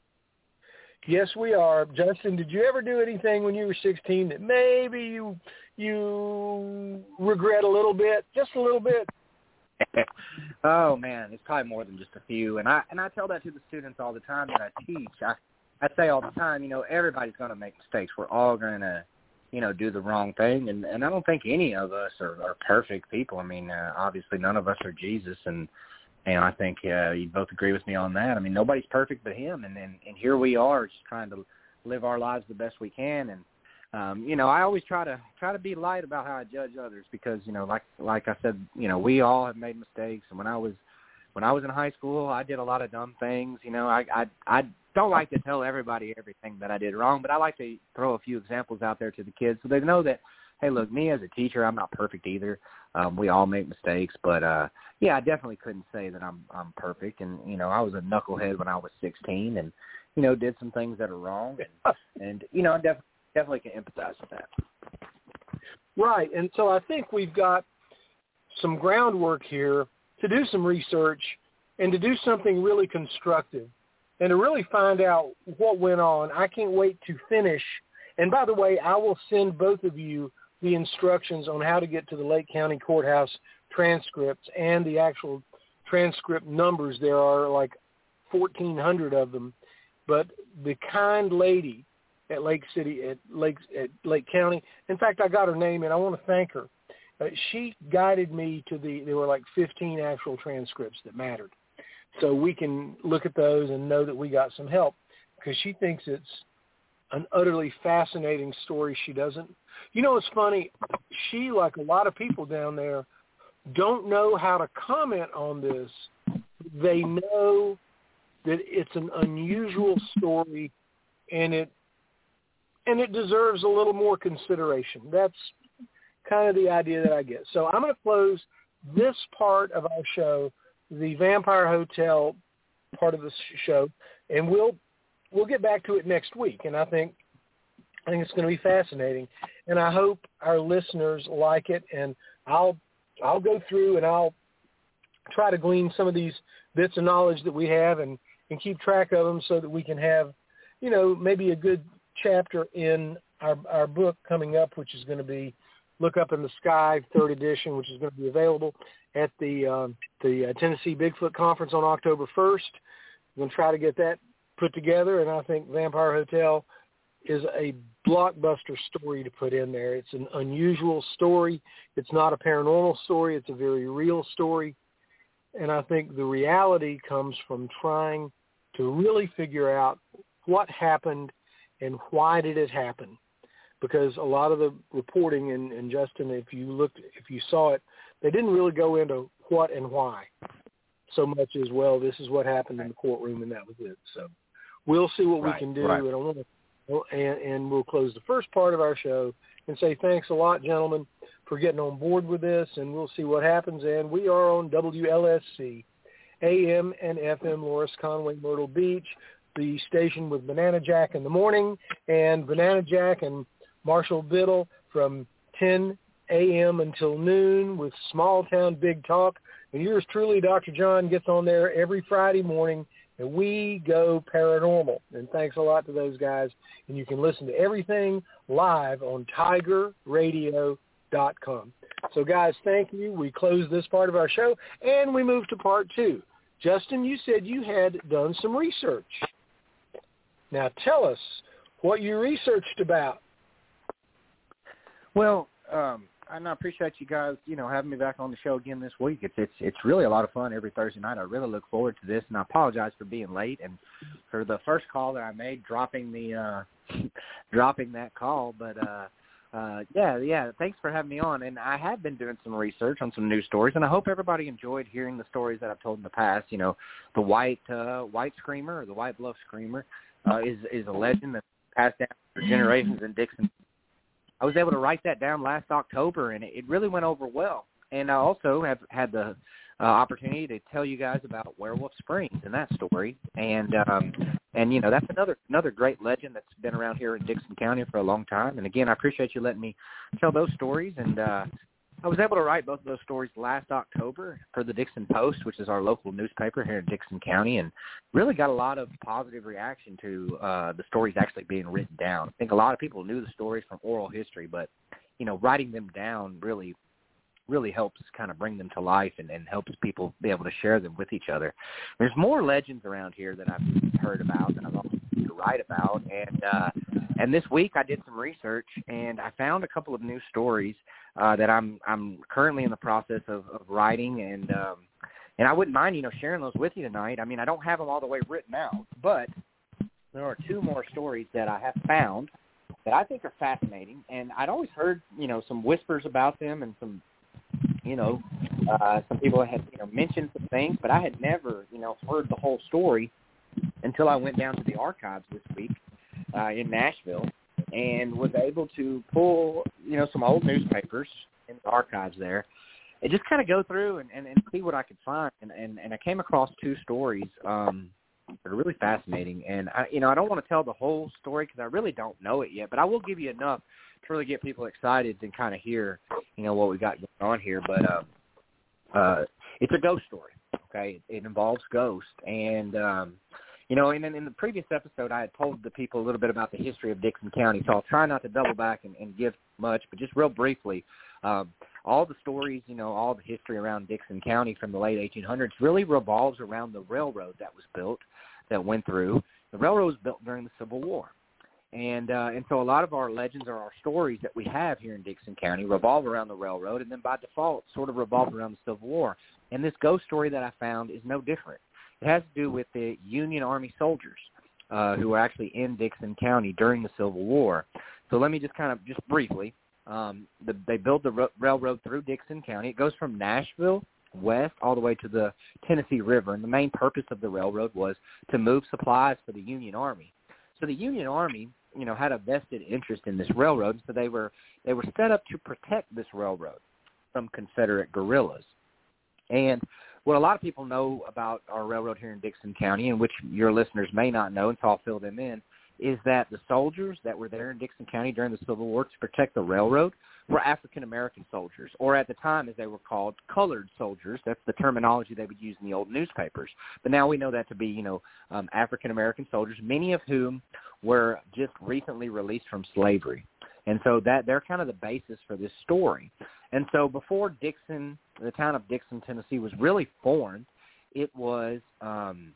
Yes, we are. Justin, did you ever do anything when you were sixteen that maybe you you regret a little bit, just a little bit? Oh man, it's probably more than just a few. And I and I tell that to the students all the time that I teach. I I say all the time, you know, everybody's going to make mistakes. We're all going to, you know, do the wrong thing. And and I don't think any of us are, are perfect people. I mean, uh, obviously none of us are Jesus, and and I think uh, you both agree with me on that. I mean, nobody's perfect but him, and and, and here we are just trying to live our lives the best we can. And um, you know, I always try to try to be light about how I judge others because, you know, like like I said, you know, we all have made mistakes. And when I was when I was in high school, I did a lot of dumb things. You know, I I I don't like to tell everybody everything that I did wrong, but I like to throw a few examples out there to the kids so they know that, hey, look, me as a teacher, I'm not perfect either. Um, we all make mistakes, but uh, yeah, I definitely couldn't say that I'm I'm perfect. And you know, I was a knucklehead when I was sixteen, and you know, did some things that are wrong, and and you know, I def- definitely can empathize with that. Right, and so I think we've got some groundwork here to do some research and to do something really constructive and to really find out what went on. I can't wait to finish. And by the way, I will send both of you the instructions on how to get to the Lake County Courthouse transcripts and the actual transcript numbers. There are like fourteen hundred of them. But the kind lady at Lake City, at Lake, at Lake County, in fact, I got her name, and I want to thank her. Uh, she guided me to the, there were like fifteen actual transcripts that mattered. So we can look at those and know that we got some help because she thinks it's an utterly fascinating story. She doesn't. You know, it's funny. She, like a lot of people down there, don't know how to comment on this. They know that it's an unusual story, and it and it deserves a little more consideration. That's kind of the idea that I get. So I'm going to close this part of our show, the Vampire Hotel part of the show, and we'll we'll get back to it next week. And I think I think it's going to be fascinating, and I hope our listeners like it. And I'll I'll go through and I'll try to glean some of these bits of knowledge that we have and, and keep track of them so that we can have, you know, maybe a good chapter in our our book coming up, which is going to be Look Up in the Sky, third edition, which is going to be available at the uh, the uh, Tennessee Bigfoot Conference on October first. We're going to try to get that put together, and I think Vampire Hotel is a blockbuster story to put in there. It's an unusual story. It's not a paranormal story. It's a very real story. And I think the reality comes from trying to really figure out what happened and why did it happen. Because a lot of the reporting, and, and Justin, if you looked, if you saw it, they didn't really go into what and why so much as, well, this is what happened in the courtroom and that was it. So we'll see what right, we can do. Right. And, I want to, and, and we'll close the first part of our show and say thanks a lot, gentlemen, for getting on board with this, and we'll see what happens. And we are on W L S C, A M and F M, Loris Conway, Myrtle Beach, the station with Banana Jack in the morning, and Banana Jack and Marshall Biddle from ten a.m. until noon with Small Town Big Talk. And yours truly, Doctor John, gets on there every Friday morning, and we go paranormal. And thanks a lot to those guys. And you can listen to everything live on tiger radio dot com. So, guys, thank you. We close this part of our show, and we move to part two. Justin, you said you had done some research. Now tell us what you researched about. Well, um, and I appreciate you guys, you know, having me back on the show again this week. It's it's it's really a lot of fun every Thursday night. I really look forward to this, and I apologize for being late and for the first call that I made, dropping the uh, dropping that call. But uh, Uh, yeah, yeah. Thanks for having me on. And I have been doing some research on some news stories, and I hope everybody enjoyed hearing the stories that I've told in the past. You know, the White uh, White Screamer or the White Bluff Screamer uh, is is a legend that's passed down for generations in Dixon. I was able to write that down last October, and it, it really went over well. And I also have had the uh, opportunity to tell you guys about Werewolf Springs and that story. And um, and you know that's another another great legend that's been around here in Dixon County for a long time. And again, I appreciate you letting me tell those stories. And uh, I was able to write both of those stories last October for the Dixon Post, which is our local newspaper here in Dixon County, and really got a lot of positive reaction to uh, the stories actually being written down. I think a lot of people knew the stories from oral history, but you know, writing them down really. really helps kind of bring them to life and, and helps people be able to share them with each other. There's more legends around here that I've heard about that I've also to write about. And uh, and this week I did some research and I found a couple of new stories uh, that I'm I'm currently in the process of, of writing. And um, and I wouldn't mind, you know, sharing those with you tonight. I mean, I don't have them all the way written out, but there are two more stories that I have found that I think are fascinating. And I'd always heard, you know, some whispers about them and some You know, uh, some people had, you know, mentioned some things, but I had never, you know, heard the whole story until I went down to the archives this week uh, in Nashville and was able to pull, you know, some old newspapers in the archives there and just kind of go through and, and, and see what I could find. And, and, and I came across two stories um, that are really fascinating. And, I, you know, I don't want to tell the whole story because I really don't know it yet, but I will give you enough to really get people excited and kind of hear, you know, what we got going on here. But uh, uh, it's a ghost story, okay? It, it involves ghosts. And, um, you know, and in, in the previous episode, I had told the people a little bit about the history of Dixon County, so I'll try not to double back and, and give much, but just real briefly, um, all the stories, you know, all the history around Dixon County from the late eighteen hundreds really revolves around the railroad that was built, that went through. The railroad was built during the Civil War. And uh, and so a lot of our legends or our stories that we have here in Dixon County revolve around the railroad, and then by default sort of revolve around the Civil War. And this ghost story that I found is no different. It has to do with the Union Army soldiers uh, who were actually in Dixon County during the Civil War. So let me just kind of, just briefly, um, the, they built the ro- railroad through Dixon County. It goes from Nashville west all the way to the Tennessee River, and the main purpose of the railroad was to move supplies for the Union Army. So the Union Army, you know, had a vested interest in this railroad, so they were they were set up to protect this railroad from Confederate guerrillas. And what a lot of people know about our railroad here in Dixon County, and which your listeners may not know, and so I'll fill them in, is that the soldiers that were there in Dixon County during the Civil War to protect the railroad were African-American soldiers, or at the time, as they were called, colored soldiers. That's the terminology they would use in the old newspapers. But now we know that to be, you know, um, African-American soldiers, many of whom were just recently released from slavery. And so that they're kind of the basis for this story. And so before Dixon, the town of Dixon, Tennessee, was really formed, it was um,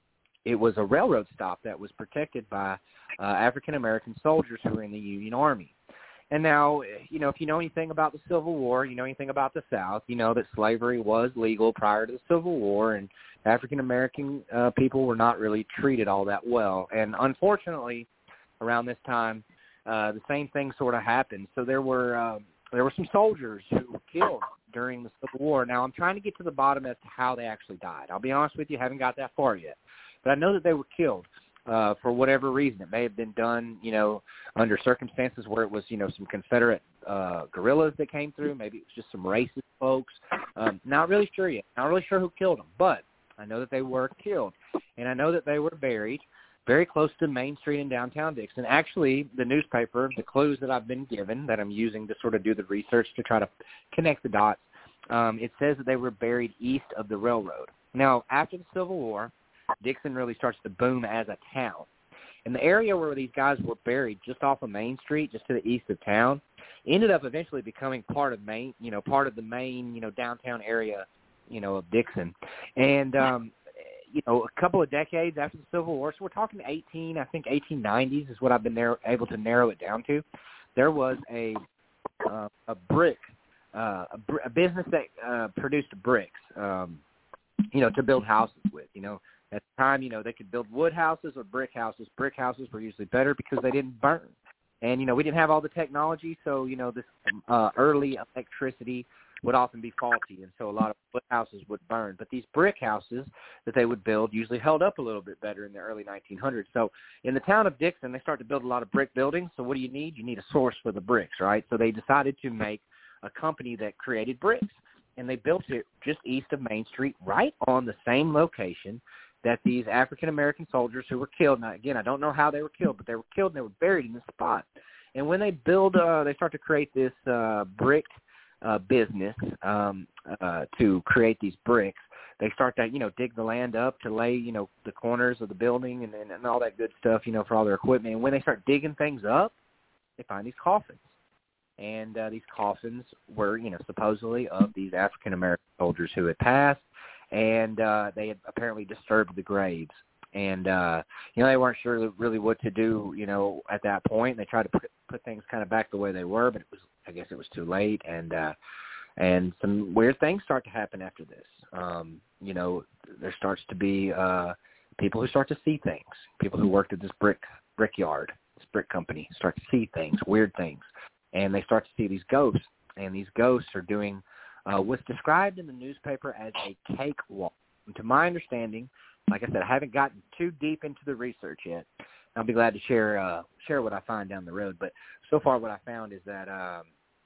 it was a railroad stop that was protected by uh, African-American soldiers who were in the Union Army. And now, you know, if you know anything about the Civil War, you know anything about the South, you know that slavery was legal prior to the Civil War, and African-American uh, people were not really treated all that well. And unfortunately, around this time, uh, the same thing sort of happened. So there were uh, there were some soldiers who were killed during the Civil War. Now, I'm trying to get to the bottom as to how they actually died. I'll be honest with you, I haven't got that far yet. But I know that they were killed. Uh, for whatever reason. It may have been done, you know, under circumstances where it was, you know, some Confederate uh, guerrillas that came through. Maybe it was just some racist folks. Um, not really sure yet. Not really sure who killed them, but I know that they were killed. And I know that they were buried very close to Main Street in downtown Dixon. Actually, the newspaper, the clues that I've been given that I'm using to sort of do the research to try to connect the dots, um, it says that they were buried east of the railroad. Now, after the Civil War, Dixon really starts to boom as a town. And the area where these guys were buried, just off of Main Street, just to the east of town, ended up eventually becoming part of Main, you know, part of the main, you know, downtown area, you know, of Dixon. And, um, you know, a couple of decades after the Civil War, so we're talking eighteen, I think eighteen nineties is what I've been narrow, able to narrow it down to. There was a uh, a brick, uh, a, br- a business that uh, produced bricks, um, you know, to build houses with, you know. At the time, you know, they could build wood houses or brick houses. Brick houses were usually better because they didn't burn. And, you know, we didn't have all the technology, so, you know, this uh, early electricity would often be faulty, and so a lot of wood houses would burn. But these brick houses that they would build usually held up a little bit better in the early nineteen hundreds. So in the town of Dixon, they start to build a lot of brick buildings. So what do you need? You need a source for the bricks, right? So they decided to make a company that created bricks, and they built it just east of Main Street, right on the same location that these African-American soldiers who were killed. Now, again, I don't know how they were killed, but they were killed and they were buried in this spot. And when they build, uh, they start to create this uh, brick uh, business um, uh, to create these bricks. They start to, you know, dig the land up to lay, you know, the corners of the building and, and, and all that good stuff, you know, for all their equipment. And when they start digging things up, they find these coffins. And uh, these coffins were, you know, supposedly of these African-American soldiers who had passed, and uh, they had apparently disturbed the graves. And, uh, you know, they weren't sure really what to do, you know, at that point. They tried to put, put things kind of back the way they were, but it was, I guess it was too late. And uh, and some weird things start to happen after this. Um, you know, there starts to be uh, people who start to see things. People who worked at this brick brickyard, this brick company, start to see things, weird things. And they start to see these ghosts. And these ghosts are doing uh, what's described in the newspaper as a cakewalk. And to my understanding, like I said, I haven't gotten too deep into the research yet. I'll be glad to share uh, share what I find down the road. But so far, what I found is that um,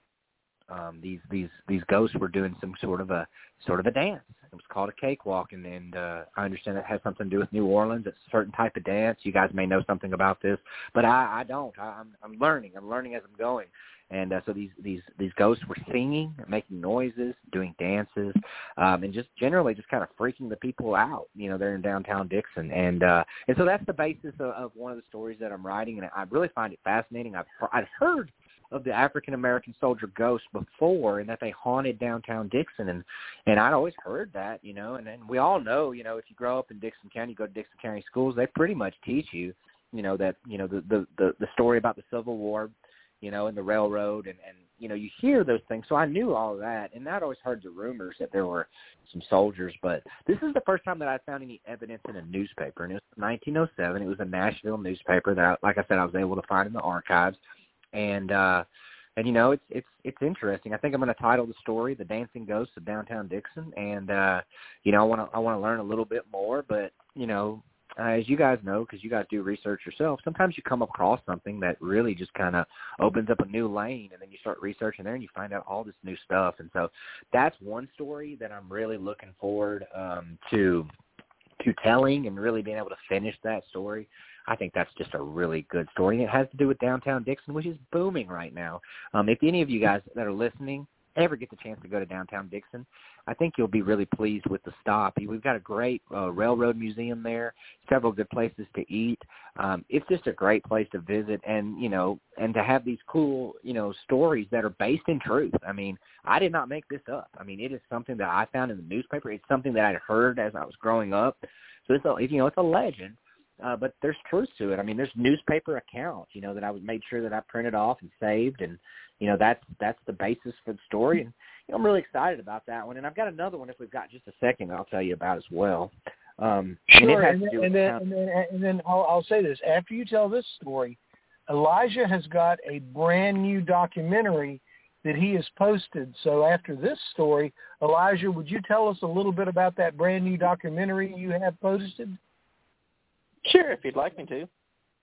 um, these these these ghosts were doing some sort of a sort of a dance. It was called a cakewalk, and, and uh, I understand it has something to do with New Orleans. It's a certain type of dance. You guys may know something about this, but I, I don't. I, I'm I'm learning. I'm learning as I'm going. And uh, so these, these, these ghosts were singing, making noises, doing dances, um, and just generally just kind of freaking the people out, you know, there in downtown Dixon. And uh, and so that's the basis of, of one of the stories that I'm writing, and I really find it fascinating. I've, I've heard of the African-American soldier ghost before and that they haunted downtown Dixon, and, and I'd always heard that, you know, and, and we all know, you know, if you grow up in Dixon County, you go to Dixon County schools, they pretty much teach you, you know, that, you know, the, the, the, the story about the Civil War, you know, and the railroad, and, and, you know, you hear those things. So I knew all of that, and I'd always heard the rumors that there were some soldiers, but this is the first time that I found any evidence in a newspaper, and it was nineteen oh seven. It was a Nashville newspaper that, I, like I said, I was able to find in the archives, and, uh, and you know, it's it's it's interesting. I think I'm going to title the story "The Dancing Ghosts of Downtown Dixon," and, uh, you know, I want to I want to learn a little bit more, but, you know, Uh, as you guys know, because you guys do research yourself, sometimes you come across something that really just kind of opens up a new lane, and then you start researching there and you find out all this new stuff. And so that's one story that I'm really looking forward um, to to telling and really being able to finish that story. I think that's just a really good story. And it has to do with downtown Dixon, which is booming right now. Um, if any of you guys that are listening ever get the chance to go to downtown Dixon, I think you'll be really pleased with the stop. We've got a great uh, railroad museum there, several good places to eat. Um, it's just a great place to visit, and, you know, and to have these cool, you know, stories that are based in truth. I mean, I did not make this up. I mean, it is something that I found in the newspaper. It's something that I'd heard as I was growing up. So it's a, you know, it's a legend. Uh, but there's truth to it. I mean, there's newspaper accounts, you know, that I made sure that I printed off and saved, and, you know, that's that's the basis for the story. And, you know, I'm really excited about that one. And I've got another one, if we've got just a second, I'll tell you about as well. Um, sure, and, and, then, and, then, and then and then I'll, I'll say this. After you tell this story, Elijah has got a brand new documentary that he has posted. So after this story, Elijah, would you tell us a little bit about that brand new documentary you have posted? Sure, if you'd like me to.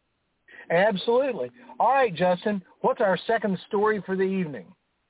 Absolutely. All right, Justin, what's our second story for the evening?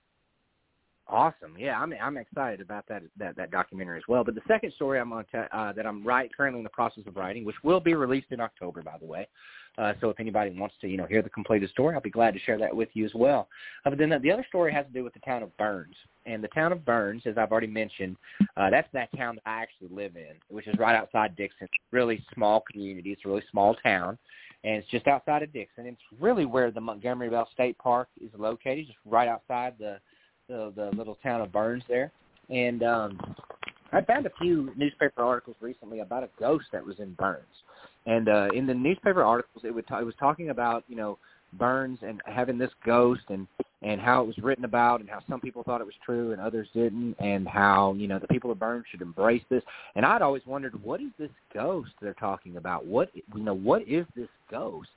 Awesome. Yeah, I'm I'm excited about that that, that documentary as well. But the second story I'm going to uh, that I'm right currently in the process of writing, which will be released in October, by the way. Uh, so if anybody wants to, you know, hear the completed story, I'll be glad to share that with you as well. Uh, but then the, the other story has to do with the town of Burns. And the town of Burns, as I've already mentioned, uh, that's that town that I actually live in, which is right outside Dixon. It's a really small community. It's a really small town. And it's just outside of Dixon. It's really where the Montgomery Bell State Park is located, just right outside the the, the little town of Burns there. And um, I found a few newspaper articles recently about a ghost that was in Burns. And uh, in the newspaper articles, it, would t- it was talking about, you know, Burns and having this ghost, and, and how it was written about, and how some people thought it was true and others didn't, and how, you know, the people of Burns should embrace this. And I'd always wondered, what is this ghost they're talking about? What, you know, what is this ghost?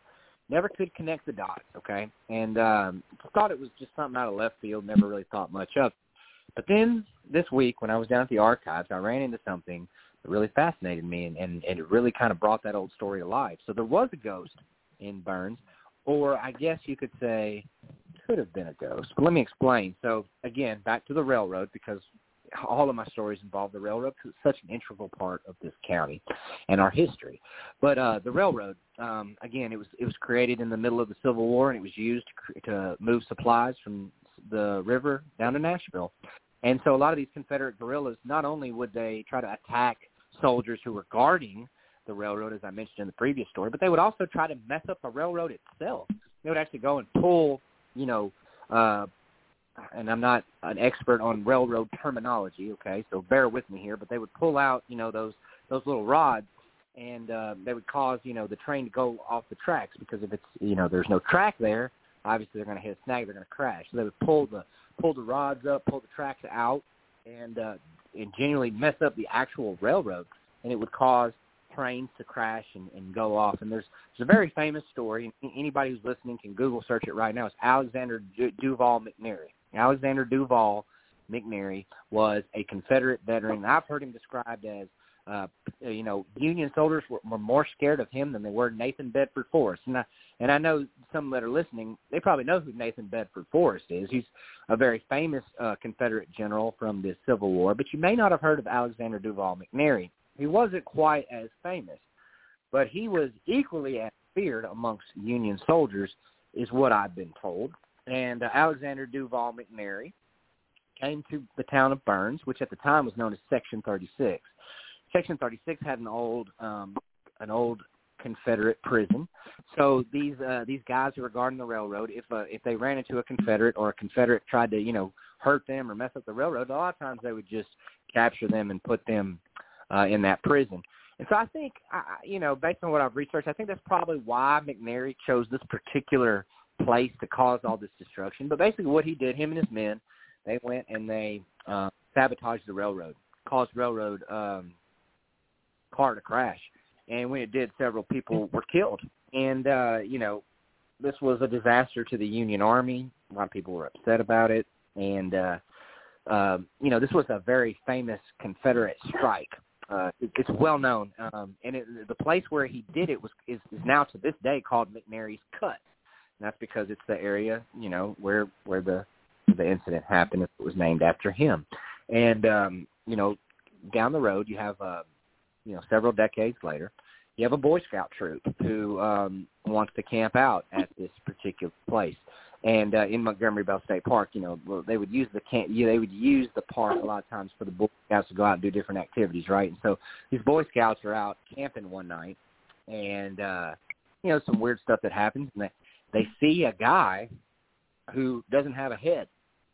never could connect the dots, okay? And um, thought it was just something out of left field, never really thought much of it. But then this week when I was down at the archives, I ran into something that really fascinated me, and, and, and it really kind of brought that old story to life. So there was a ghost in Burns, or I guess you could say could have been a ghost. But let me explain. So, again, back to the railroad, because all of my stories involve the railroad because it's such an integral part of this county and our history. But uh, the railroad, um, again, it was it was created in the middle of the Civil War, and it was used to, to move supplies from the river down to Nashville. And so a lot of these Confederate guerrillas, not only would they try to attack soldiers who were guarding the railroad, as I mentioned in the previous story, but they would also try to mess up the railroad itself. They would actually go and pull, you know, uh, and I'm not an expert on railroad terminology, okay, so bear with me here, but they would pull out, you know, those those little rods, and uh, they would cause, you know, the train to go off the tracks, because if it's, you know, there's no track there, obviously they're going to hit a snag, they're going to crash. So they would pull the pull the rods up, pull the tracks out, and, uh, and genuinely mess up the actual railroad, and it would cause trains to crash and, and go off. And there's, there's a very famous story, and anybody who's listening can Google search it right now. It's Alexander du- Duval McNary. Alexander Duval McNary was a Confederate veteran. I've heard him described as, uh, you know, Union soldiers were, were more scared of him than they were Nathan Bedford Forrest. And I, and I know some that are listening, they probably know who Nathan Bedford Forrest is. He's a very famous uh, Confederate general from the Civil War, but you may not have heard of Alexander Duval McNary. He wasn't quite as famous, but he was equally as feared amongst Union soldiers, is what I've been told. And uh, Alexander Duval McNary came to the town of Burns, which at the time was known as Section thirty-six. Section thirty-six had an old, um, an old Confederate prison. So these uh, these guys who were guarding the railroad, if uh, if they ran into a Confederate, or a Confederate tried to, you know, hurt them or mess up the railroad, a lot of times they would just capture them and put them uh, in that prison. And so I think, I, you know, based on what I've researched, I think that's probably why McNary chose this particular place to cause all this destruction. But basically what he did, him and his men, they went and they uh, sabotaged the railroad, caused railroad um, car to crash. And when it did, several people were killed. And, uh, you know, this was a disaster to the Union Army. A lot of people were upset about it. And, uh, uh, you know, this was a very famous Confederate strike. Uh, it, it's well known. Um, and it, the place where he did it was is, is now to this day called McNary's Cut. And that's because it's the area, you know, where where the the incident happened. It was named after him. And, um, you know, down the road you have, uh, you know, several decades later, you have a Boy Scout troop who um, wants to camp out at this particular place. And uh, in Montgomery Bell State Park, you know, they would use the camp, you know, they would use the park a lot of times for the Boy Scouts to go out and do different activities, right? And so these Boy Scouts are out camping one night, and uh, you know, some weird stuff that happens, and they they see a guy who doesn't have a head.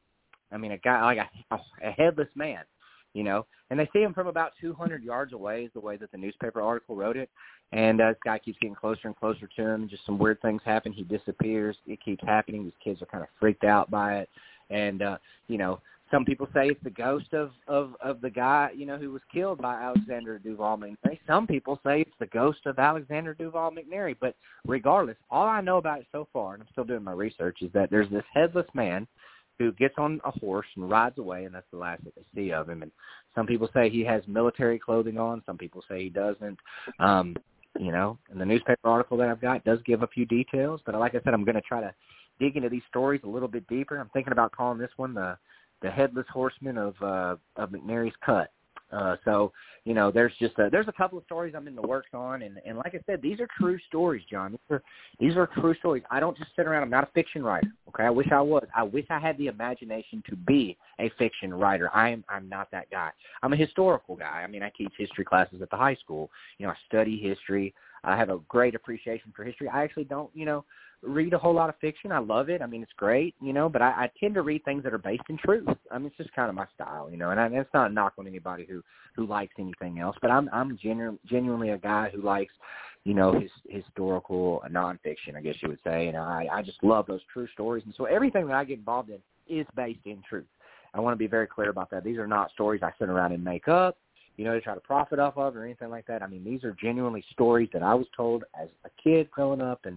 I mean, a guy like a, a headless man, you know, and they see him from about two hundred yards away, is the way that the newspaper article wrote it. And uh, this guy keeps getting closer and closer to him. Just some weird things happen. He disappears. It keeps happening. These kids are kind of freaked out by it. And, uh, you know, some people say it's the ghost of, of, of the guy, you know, who was killed by Alexander Duval McNary. Some people say it's the ghost of Alexander Duval McNary. But regardless, all I know about it so far, and I'm still doing my research, is that there's this headless man who gets on a horse and rides away, and that's the last that they see of him. And some people say he has military clothing on. Some people say he doesn't. Um, you know, and the newspaper article that I've got does give a few details. But like I said, I'm going to try to dig into these stories a little bit deeper. I'm thinking about calling this one the the Headless Horseman of uh, of McNary's Cut. Uh, so, you know, there's just a, there's a couple of stories I'm in the works on, and, and like I said, these are true stories, John. These are, these are true stories. I don't just sit around. I'm not a fiction writer, okay? I wish I was. I wish I had the imagination to be a fiction writer. I am I'm not that guy. I'm a historical guy. I mean, I teach history classes at the high school. You know, I study history. I have a great appreciation for history. I actually don't, you know, read a whole lot of fiction. I love it. I mean, it's great, you know, but I, I tend to read things that are based in truth. I mean, it's just kind of my style, you know, and, I, and it's not a knock on anybody who, who likes anything else, but I'm I'm genu- genuinely a guy who likes, you know, his historical nonfiction, I guess you would say, and I, I just love those true stories. And so everything that I get involved in is based in truth. I want to be very clear about that. These are not stories I sit around and make up, you know, to try to profit off of or anything like that. I mean, these are genuinely stories that I was told as a kid growing up, and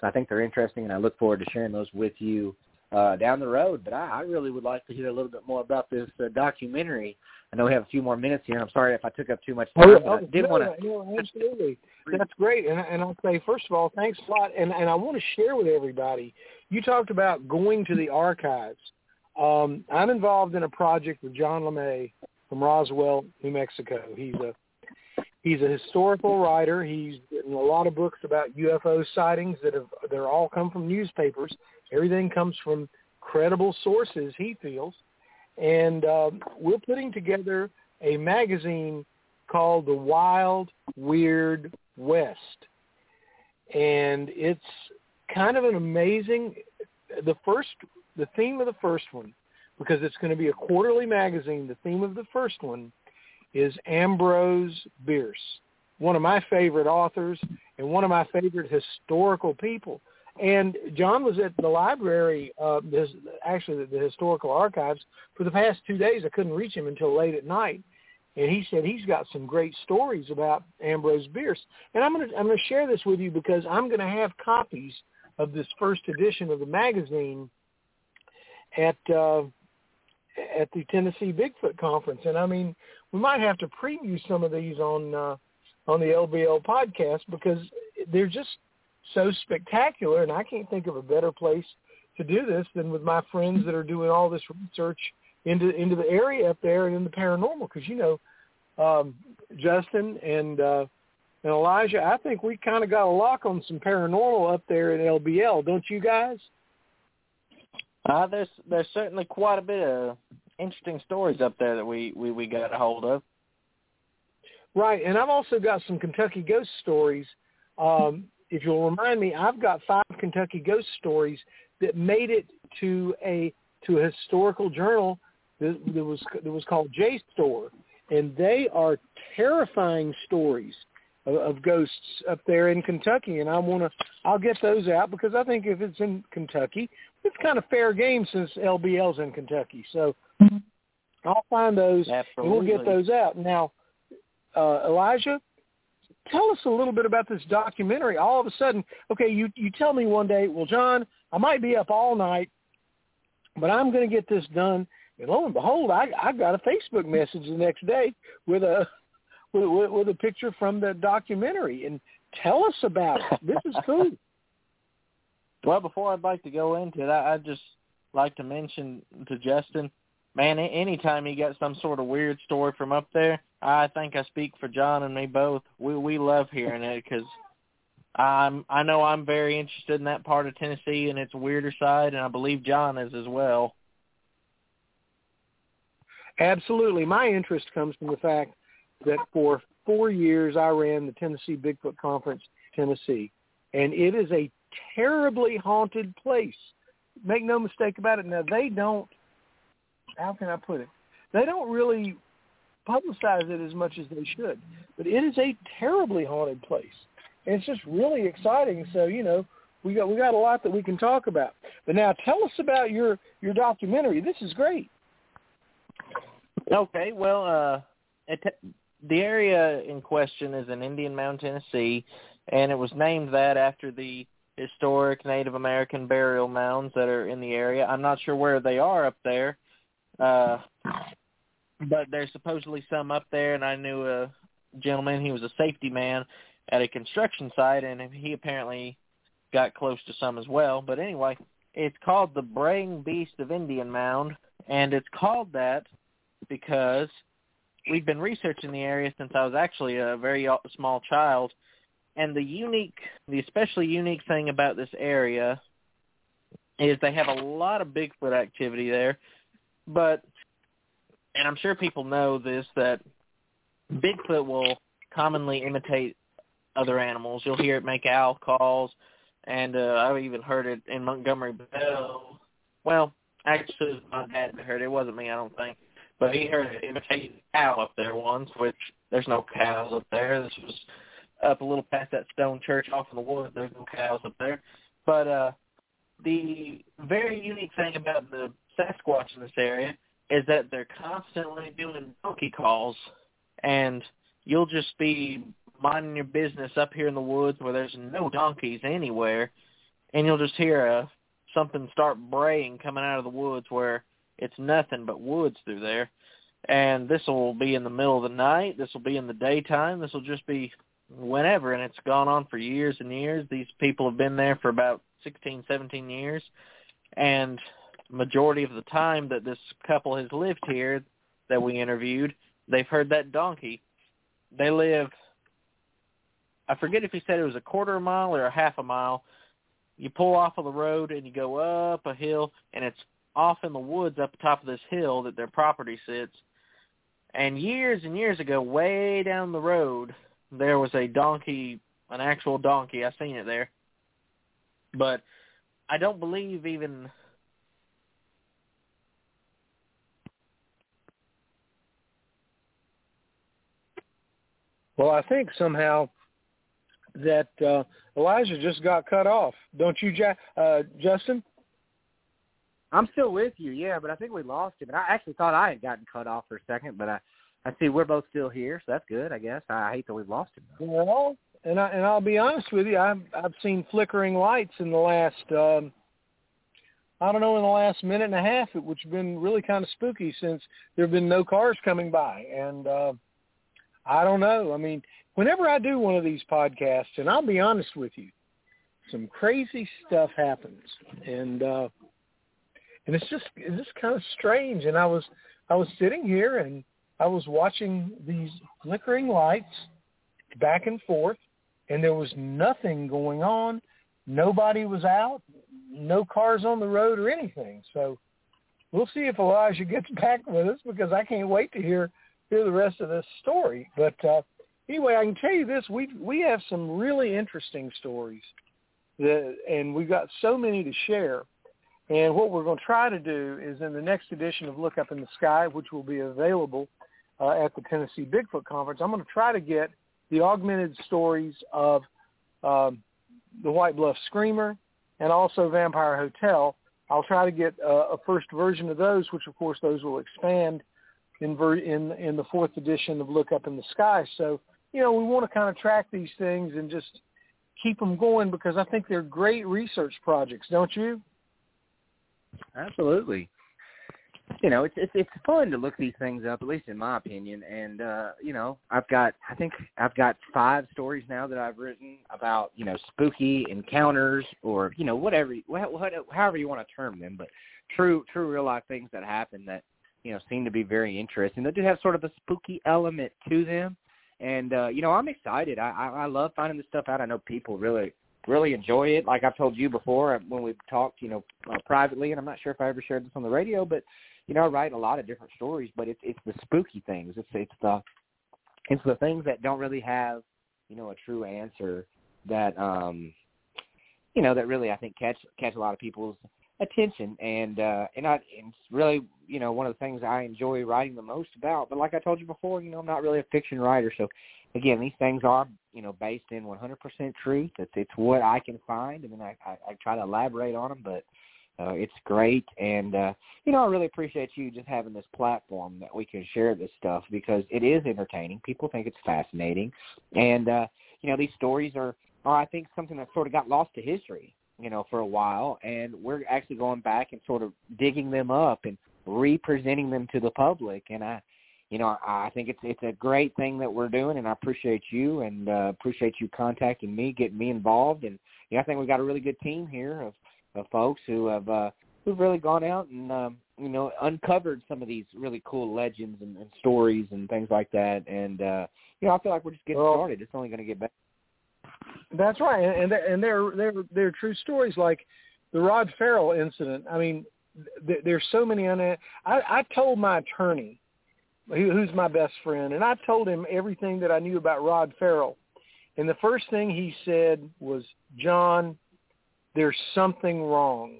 I think they're interesting, and I look forward to sharing those with you uh, down the road. But I, I really would like to hear a little bit more about this uh, documentary. I know we have a few more minutes here, and I'm sorry if I took up too much time. Oh, but I did no, want to. no, absolutely. That's great. And, and I'll say, first of all, thanks a lot. And, and I want to share with everybody, you talked about going to the archives. Um, I'm involved in a project with John LeMay from Roswell, New Mexico. He's a he's a historical writer. He's written a lot of books about U F O sightings that have they're all come from newspapers. Everything comes from credible sources, he feels. And uh, we're putting together a magazine called The Wild Weird West. And it's kind of an amazing, the first, the theme of the first one, because it's going to be a quarterly magazine, the theme of the first one is Ambrose Bierce, one of my favorite authors and one of my favorite historical people. And John was at the library, uh, this, actually the, the historical archives, for the past two days. I couldn't reach him until late at night. And he said he's got some great stories about Ambrose Bierce. And I'm going to I'm going to share this with you because I'm going to have copies of this first edition of the magazine at uh, at the Tennessee Bigfoot Conference. And, I mean, we might have to preview some of these on uh, on the L B L podcast because they're just so spectacular, and I can't think of a better place to do this than with my friends that are doing all this research into into the area up there and in the paranormal. Because, you know, um, Justin and uh, and Elijah, I think we kind of got a lock on some paranormal up there at L B L, don't you guys? Uh, there's there's certainly quite a bit of interesting stories up there that we, we, we got a hold of. Right, and I've also got some Kentucky ghost stories. Um, if you'll remind me, I've got five Kentucky ghost stories that made it to a to a historical journal that, that was that was called JSTOR, and they are terrifying stories of, of ghosts up there in Kentucky. And I want to I'll get those out because I think if it's in Kentucky, it's kind of fair game since L B L's in Kentucky. So I'll find those Absolutely. and we'll get those out. Now, uh, Elijah, tell us a little bit about this documentary. All of a sudden, okay, you, you tell me one day, well, John, I might be up all night, but I'm going to get this done. And lo and behold, I, I got a Facebook message the next day with a with, with a picture from the documentary. And tell us about it. This is cool. Well, before I'd like to go into it, I, I'd just like to mention to Justin, man, anytime you got some sort of weird story from up there, I think I speak for John and me both. We we love hearing it because I'm I know I'm very interested in that part of Tennessee and its weirder side, and I believe John is as well. Absolutely. My interest comes from the fact that for four years I ran the Tennessee Bigfoot Conference, Tennessee, and it is a terribly haunted place. Make no mistake about it. Now, they don't, how can I put it? They don't really publicize it as much as they should, but it is a terribly haunted place. And it's just really exciting. So, you know, we got we got a lot that we can talk about. But now tell us about your, your documentary. This is great. Okay, well, uh, it, the area in question is in Indian Mound, Tennessee, and it was named that after the historic Native American burial mounds that are in the area. I'm not sure where they are up there, uh, but there's supposedly some up there, and I knew a gentleman, he was a safety man at a construction site, and he apparently got close to some as well. But anyway, it's called the Braying Beast of Indian Mound, and it's called that because we've been researching the area since I was actually a very small child. And the unique, the especially unique thing about this area is they have a lot of Bigfoot activity there. But, and I'm sure people know this, that Bigfoot will commonly imitate other animals. You'll hear it make owl calls, and uh, I've even heard it in Montgomery Bell. Well, actually, my dad heard it. It wasn't me, I don't think. But he heard it imitate cow up there once, which there's no cows up there. This was up a little past that stone church off in the woods. There's no cows up there. But uh, the very unique thing about the Sasquatch in this area is that they're constantly doing donkey calls, and you'll just be minding your business up here in the woods where there's no donkeys anywhere, and you'll just hear a, something start braying coming out of the woods where it's nothing but woods through there. And this will be in the middle of the night. This will be in the daytime. This will just be whenever, and it's gone on for years and years. These people have been there for about sixteen, seventeen years, and majority of the time that this couple has lived here that we interviewed, they've heard that donkey. They live, I forget if he said it was a quarter of a mile or a half a mile. You pull off of the road and you go up a hill, and it's off in the woods up the top of this hill that their property sits. And years and years ago, way down the road, there was a donkey, an actual donkey. I seen it there. But I don't believe even... Well, I think somehow that uh, Elijah just got cut off. Don't you, ja- uh, Justin? I'm still with you, yeah, but I think we lost him. And I actually thought I had gotten cut off for a second, but I, I see we're both still here, so that's good, I guess. I hate that we've lost him, though. Well, and, I, and I'll be honest with you, I've, I've seen flickering lights in the last, um, I don't know, in the last minute and a half, which has been really kind of spooky since there have been no cars coming by. And uh, I don't know. I mean, whenever I do one of these podcasts, and I'll be honest with you, some crazy stuff happens. And, uh, And it's just it's just kind of strange. And I was I was sitting here and I was watching these flickering lights back and forth, and there was nothing going on. Nobody was out, no cars on the road or anything. So we'll see if Elijah gets back with us, because I can't wait to hear hear the rest of this story. But uh, anyway, I can tell you this: we we have some really interesting stories, that, and we've got so many to share. And what we're going to try to do is in the next edition of Look Up in the Sky, which will be available uh, at the Tennessee Bigfoot Conference, I'm going to try to get the augmented stories of um, the White Bluff Screamer and also Vampire Hotel. I'll try to get uh, a first version of those, which, of course, those will expand in, ver- in, in the fourth edition of Look Up in the Sky. So, you know, we want to kind of track these things and just keep them going, because I think they're great research projects, don't you? Absolutely. You know, it's, it's it's fun to look these things up, at least in my opinion. And uh, you know, I've got I think I've got five stories now that I've written about, you know, spooky encounters, or, you know, whatever, however you want to term them, but true true real life things that happen that, you know, seem to be very interesting. They do have sort of a spooky element to them, and uh, you know, I'm excited. I, I I love finding this stuff out. I know people really. really enjoy it. Like I've told you before when we've talked, you know, uh, privately, and I'm not sure if I ever shared this on the radio, but, you know, I write a lot of different stories, but it's it's the spooky things. It's it's the it's the things that don't really have, you know, a true answer that, um, you know, that really I think catch catch a lot of people's attention. And uh, and I and it's really, you know, one of the things I enjoy writing the most about. But like I told you before, you know, I'm not really a fiction writer, so again, these things are, you know, based in one hundred percent truth. It's it's what I can find, and then I, I, I try to elaborate on them, but uh, it's great. And, uh, you know, I really appreciate you just having this platform that we can share this stuff, because it is entertaining. People think it's fascinating. And, uh, you know, these stories are, are, I think, something that sort of got lost to history, you know, for a while, and we're actually going back and sort of digging them up and re-presenting them to the public. And I You know, I think it's it's a great thing that we're doing, and I appreciate you and uh, appreciate you contacting me, getting me involved. And yeah, I think we've got a really good team here of, of folks who have uh, who've really gone out and um, you know, uncovered some of these really cool legends and, and stories and things like that. And uh, you know, I feel like we're just getting well, started. It's only going to get better. That's right, and and they're they're they're true stories, like the Rod Farrell incident. I mean, th- there's so many. Un- I, I told my attorney, who's my best friend, and I told him everything that I knew about Rod Farrell. And the first thing he said was, John, there's something wrong.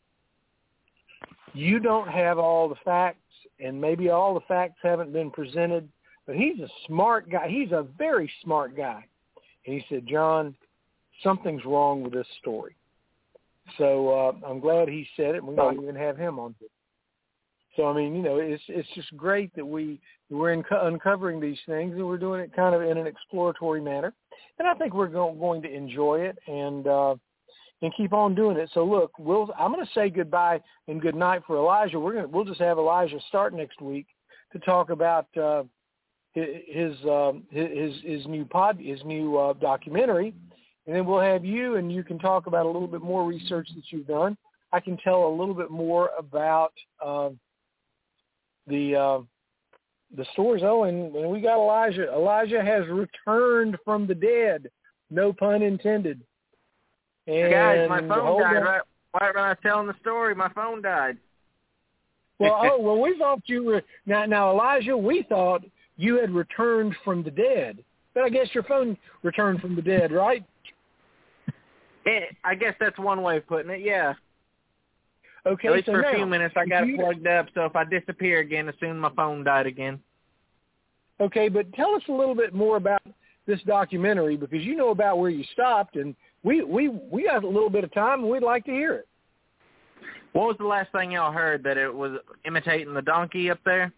You don't have all the facts, and maybe all the facts haven't been presented, but he's a smart guy. He's a very smart guy. And he said, John, something's wrong with this story. So uh, I'm glad he said it, and we might even have him on here. So, I mean, you know, it's it's just great that we, we're in, uncovering these things, and we're doing it kind of in an exploratory manner. And I think we're go, going to enjoy it. And, uh, and keep on doing it. So look, we'll, I'm going to say goodbye and good night for Elijah. We're going to, we'll just have Elijah start next week to talk about uh, his, um, his his new pod, his new uh, documentary, and then we'll have you, and you can talk about a little bit more research that you've done. I can tell a little bit more about uh, the uh, the stories. Oh, and, and we got Elijah. Elijah has returned from the dead. No pun intended. And guys, my phone died on. right, right when I was telling the story. My phone died. Well, oh, well, we thought you were now. Now, Elijah, we thought you had returned from the dead, but I guess your phone returned from the dead, right? It, I guess that's one way of putting it. Yeah. Okay. At least so for now, a few minutes, I got you, it plugged up. So if I disappear again, assume my phone died again. Okay, but tell us a little bit more about this documentary, because you know about where you stopped, and we we we got a little bit of time, and we'd like to hear it. What was the last thing y'all heard, that it was imitating the donkey up there?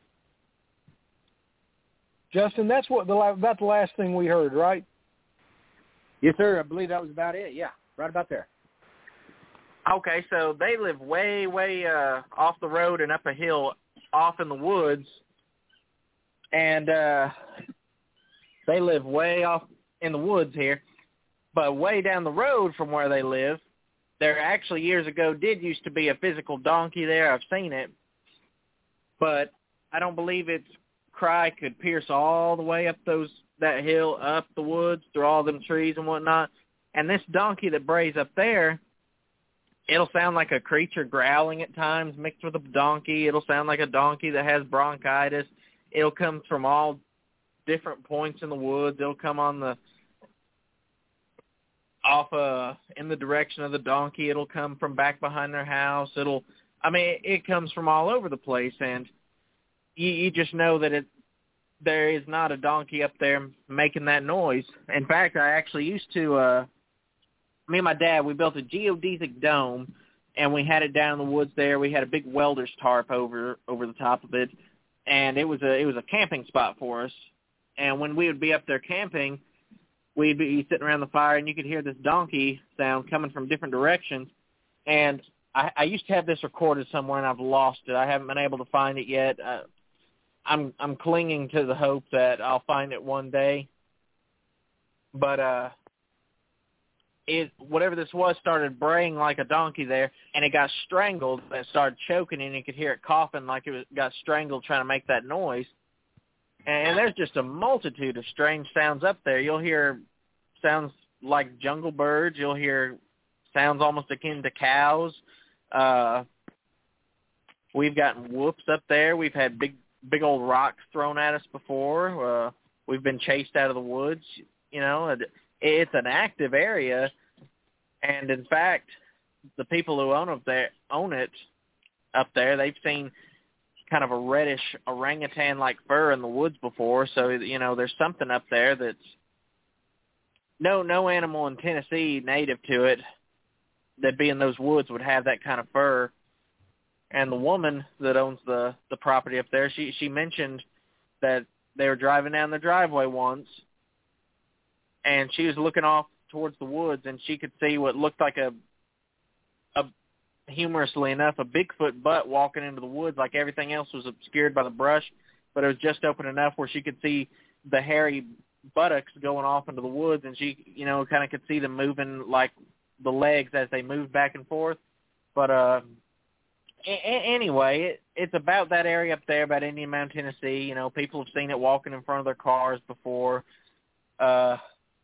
Justin, that's what the about the last thing we heard, right? Yes, sir. I believe that was about it. Yeah, right about there. Okay, so they live way, way uh, off the road and up a hill off in the woods, and uh, they live way off in the woods here. But way down the road from where they live, there actually years ago did used to be a physical donkey there. I've seen it. But I don't believe its cry could pierce all the way up those that hill, up the woods, through all them trees and whatnot. And this donkey that brays up there, it'll sound like a creature growling at times mixed with a donkey. It'll sound like a donkey that has bronchitis. It'll come from all different points in the woods. It'll come on the off uh in the direction of the donkey. It'll come from back behind their house. It'll, I mean, it comes from all over the place, and you, you just know that it there is not a donkey up there making that noise. In fact, I actually used to, uh, me and my dad, we built a geodesic dome, and we had it down in the woods there. We had a big welder's tarp over over the top of it, and it was a it was a camping spot for us. And when we would be up there camping, we'd be sitting around the fire, and you could hear this donkey sound coming from different directions. And I, I used to have this recorded somewhere, and I've lost it. I haven't been able to find it yet. Uh, I'm I'm clinging to the hope that I'll find it one day. But uh, it whatever this was started braying like a donkey there, and it got strangled, and it started choking, and you could hear it coughing like it was, got strangled trying to make that noise. And there's just a multitude of strange sounds up there. You'll hear sounds like jungle birds. You'll hear sounds almost akin to cows. Uh, we've gotten whoops up there. We've had big, big old rocks thrown at us before. Uh, we've been chased out of the woods. You know, it, it's an active area. And in fact, the people who own it there own it up there, they've seen kind of a reddish orangutan-like fur in the woods before, so, you know, there's something up there that's no no animal in Tennessee native to it that'd be in those woods would have that kind of fur. And the woman that owns the, the property up there, she, she mentioned that they were driving down the driveway once, and she was looking off towards the woods, and she could see what looked like a a humorously enough, a Bigfoot butt walking into the woods, like everything else was obscured by the brush, but it was just open enough where she could see the hairy buttocks going off into the woods, and she, you know, kind of could see them moving like the legs as they moved back and forth. But uh, a- a- anyway, it, it's about that area up there, about Indian Mountain, Tennessee. You know, people have seen it walking in front of their cars before. Uh,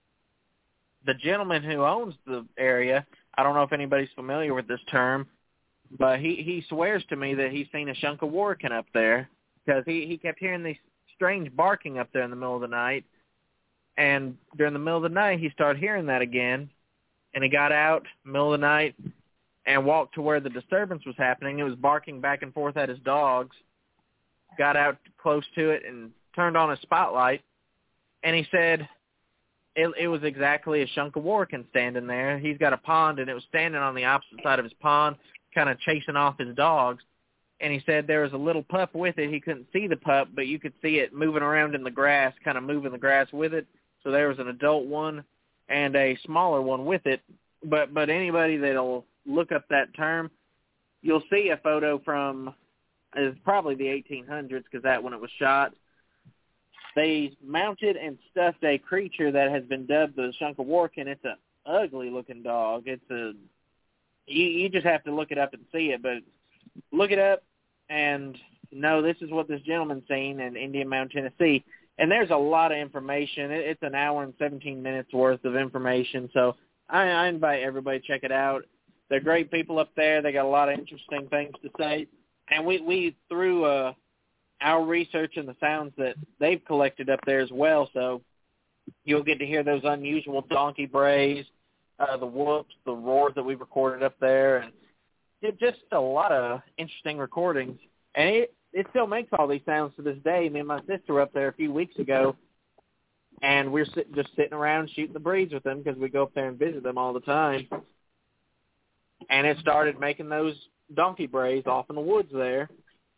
the gentleman who owns the area, I don't know if anybody's familiar with this term, but he, he swears to me that he's seen a Shunkaworkin up there, because he, he kept hearing these strange barking up there in the middle of the night. And during the middle of the night, he started hearing that again, and he got out middle of the night and walked to where the disturbance was happening. It was barking back and forth at his dogs, got out close to it and turned on a spotlight, and he said it, it was exactly a Shunkaworkin standing there. He's got a pond, and it was standing on the opposite side of his pond, kind of chasing off his dogs. And he said there was a little pup with it. He couldn't see the pup, but you could see it moving around in the grass, kind of moving the grass with it. So there was an adult one and a smaller one with it. but but anybody that'll look up that term, you'll see a photo from is probably the eighteen hundreds because that when it was shot. They mounted and stuffed a creature that has been dubbed the Shunkaworkin. It's an ugly-looking dog. It's a you, you just have to look it up and see it, but look it up and know this is what this gentleman's seen in Indian Mountain, Tennessee. And there's a lot of information. It, it's an hour and seventeen minutes worth of information, so I, I invite everybody to check it out. They're great people up there. They got a lot of interesting things to say. And we, we threw uh, our research and the sounds that they've collected up there as well, so you'll get to hear those unusual donkey brays, uh, the whoops, the roars that we recorded up there, and it, just a lot of interesting recordings. And it, it still makes all these sounds to this day. Me and my sister were up there a few weeks ago, and we're sit, just sitting around shooting the breeds with them because we go up there and visit them all the time. And it started making those donkey brays off in the woods there,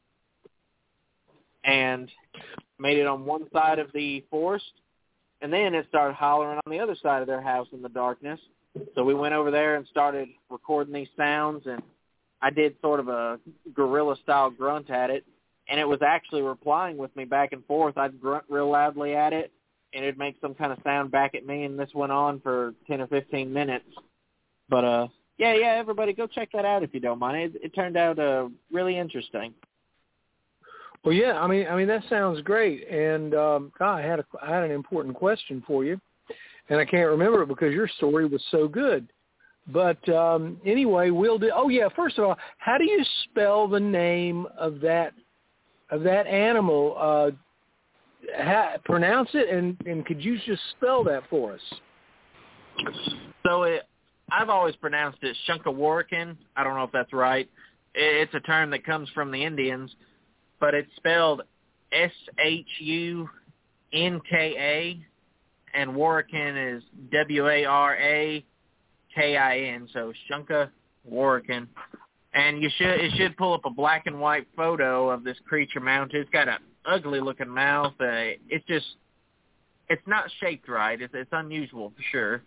and made it on one side of the forest, and then it started hollering on the other side of their house in the darkness. So we went over there and started recording these sounds, and I did sort of a guerrilla-style grunt at it, and it was actually replying with me back and forth. I'd grunt real loudly at it, and it'd make some kind of sound back at me, and this went on for ten or fifteen minutes. But, uh, yeah, yeah, everybody go check that out if you don't mind. It, it turned out uh, really interesting. Well, yeah, I mean, I mean that sounds great, and um, God, I had a, I had an important question for you, and I can't remember it because your story was so good. But um, anyway, we'll do. Oh, yeah. First of all, how do you spell the name of that of that animal? Uh, how, pronounce it, and, and could you just spell that for us? So it, I've always pronounced it Shunkaworkin. I don't know if that's right. It's a term that comes from the Indians, but it's spelled S H U N K A, and Warrican is W A R A K I N, so Shunkaworkin. And you should it should pull up a black and white photo of this creature mounted. It's got an ugly-looking mouth. Uh, it's just, it's not shaped right. It's, it's unusual for sure.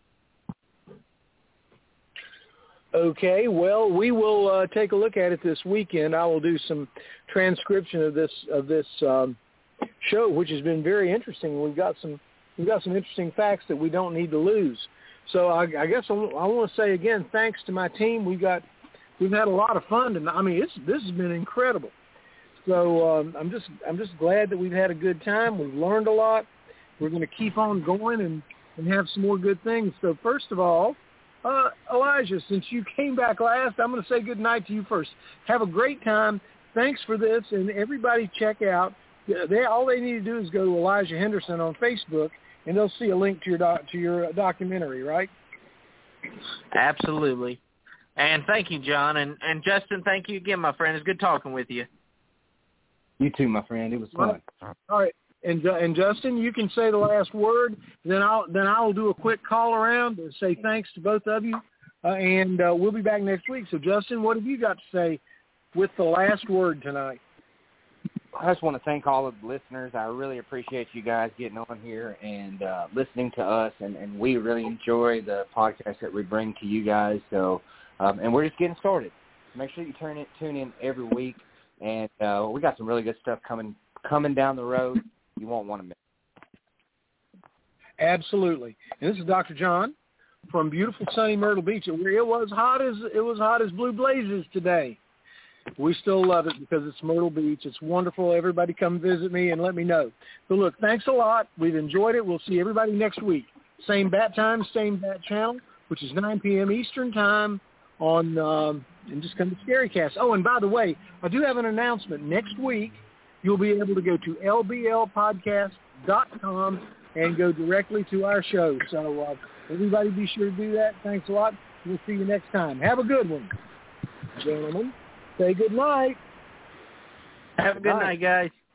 Okay, well, we will uh, take a look at it this weekend. I will do some transcription of this of this um, show, which has been very interesting. We've got some we've got some interesting facts that we don't need to lose. So I, I guess I, I want to say again, thanks to my team. We got we've had a lot of fun, and I mean, it's, this has been incredible. So um, I'm just I'm just glad that we've had a good time. We've learned a lot. We're going to keep on going and, and have some more good things. So first of all, uh, Elijah, since you came back last, I'm going to say good night to you first. Have a great time. Thanks for this, and everybody check out. They all they need to do is go to Elijah Henderson on Facebook, and they'll see a link to your doc, to your documentary, right? Absolutely. And thank you, John. And, and Justin, thank you again, my friend. It's good talking with you. You too, my friend. It was fun. All right. And and Justin, you can say the last word. Then I'll then I'll do a quick call around and say thanks to both of you, uh, and uh, we'll be back next week. So, Justin, what have you got to say with the last word tonight? I just want to thank all of the listeners. I really appreciate you guys getting on here and uh, listening to us, and, and we really enjoy the podcast that we bring to you guys. So, um, and we're just getting started. Make sure you turn it, tune in every week, and uh, we got some really good stuff coming coming down the road. You won't want to miss it. Absolutely. And this is Doctor John from beautiful sunny Myrtle Beach, where it was hot as it was hot as blue blazes today. We still love it because it's Myrtle Beach. It's wonderful. Everybody come visit me and let me know. So, look, thanks a lot. We've enjoyed it. We'll see everybody next week. Same bat time, same bat channel, which is nine p.m. Eastern time on um, and just come to ScaryCast. Oh, and by the way, I do have an announcement. Next week, you'll be able to go to L B L podcast dot com and go directly to our show. So uh, everybody be sure to do that. Thanks a lot. We'll see you next time. Have a good one. Gentlemen, say good night. Have a good night, night guys.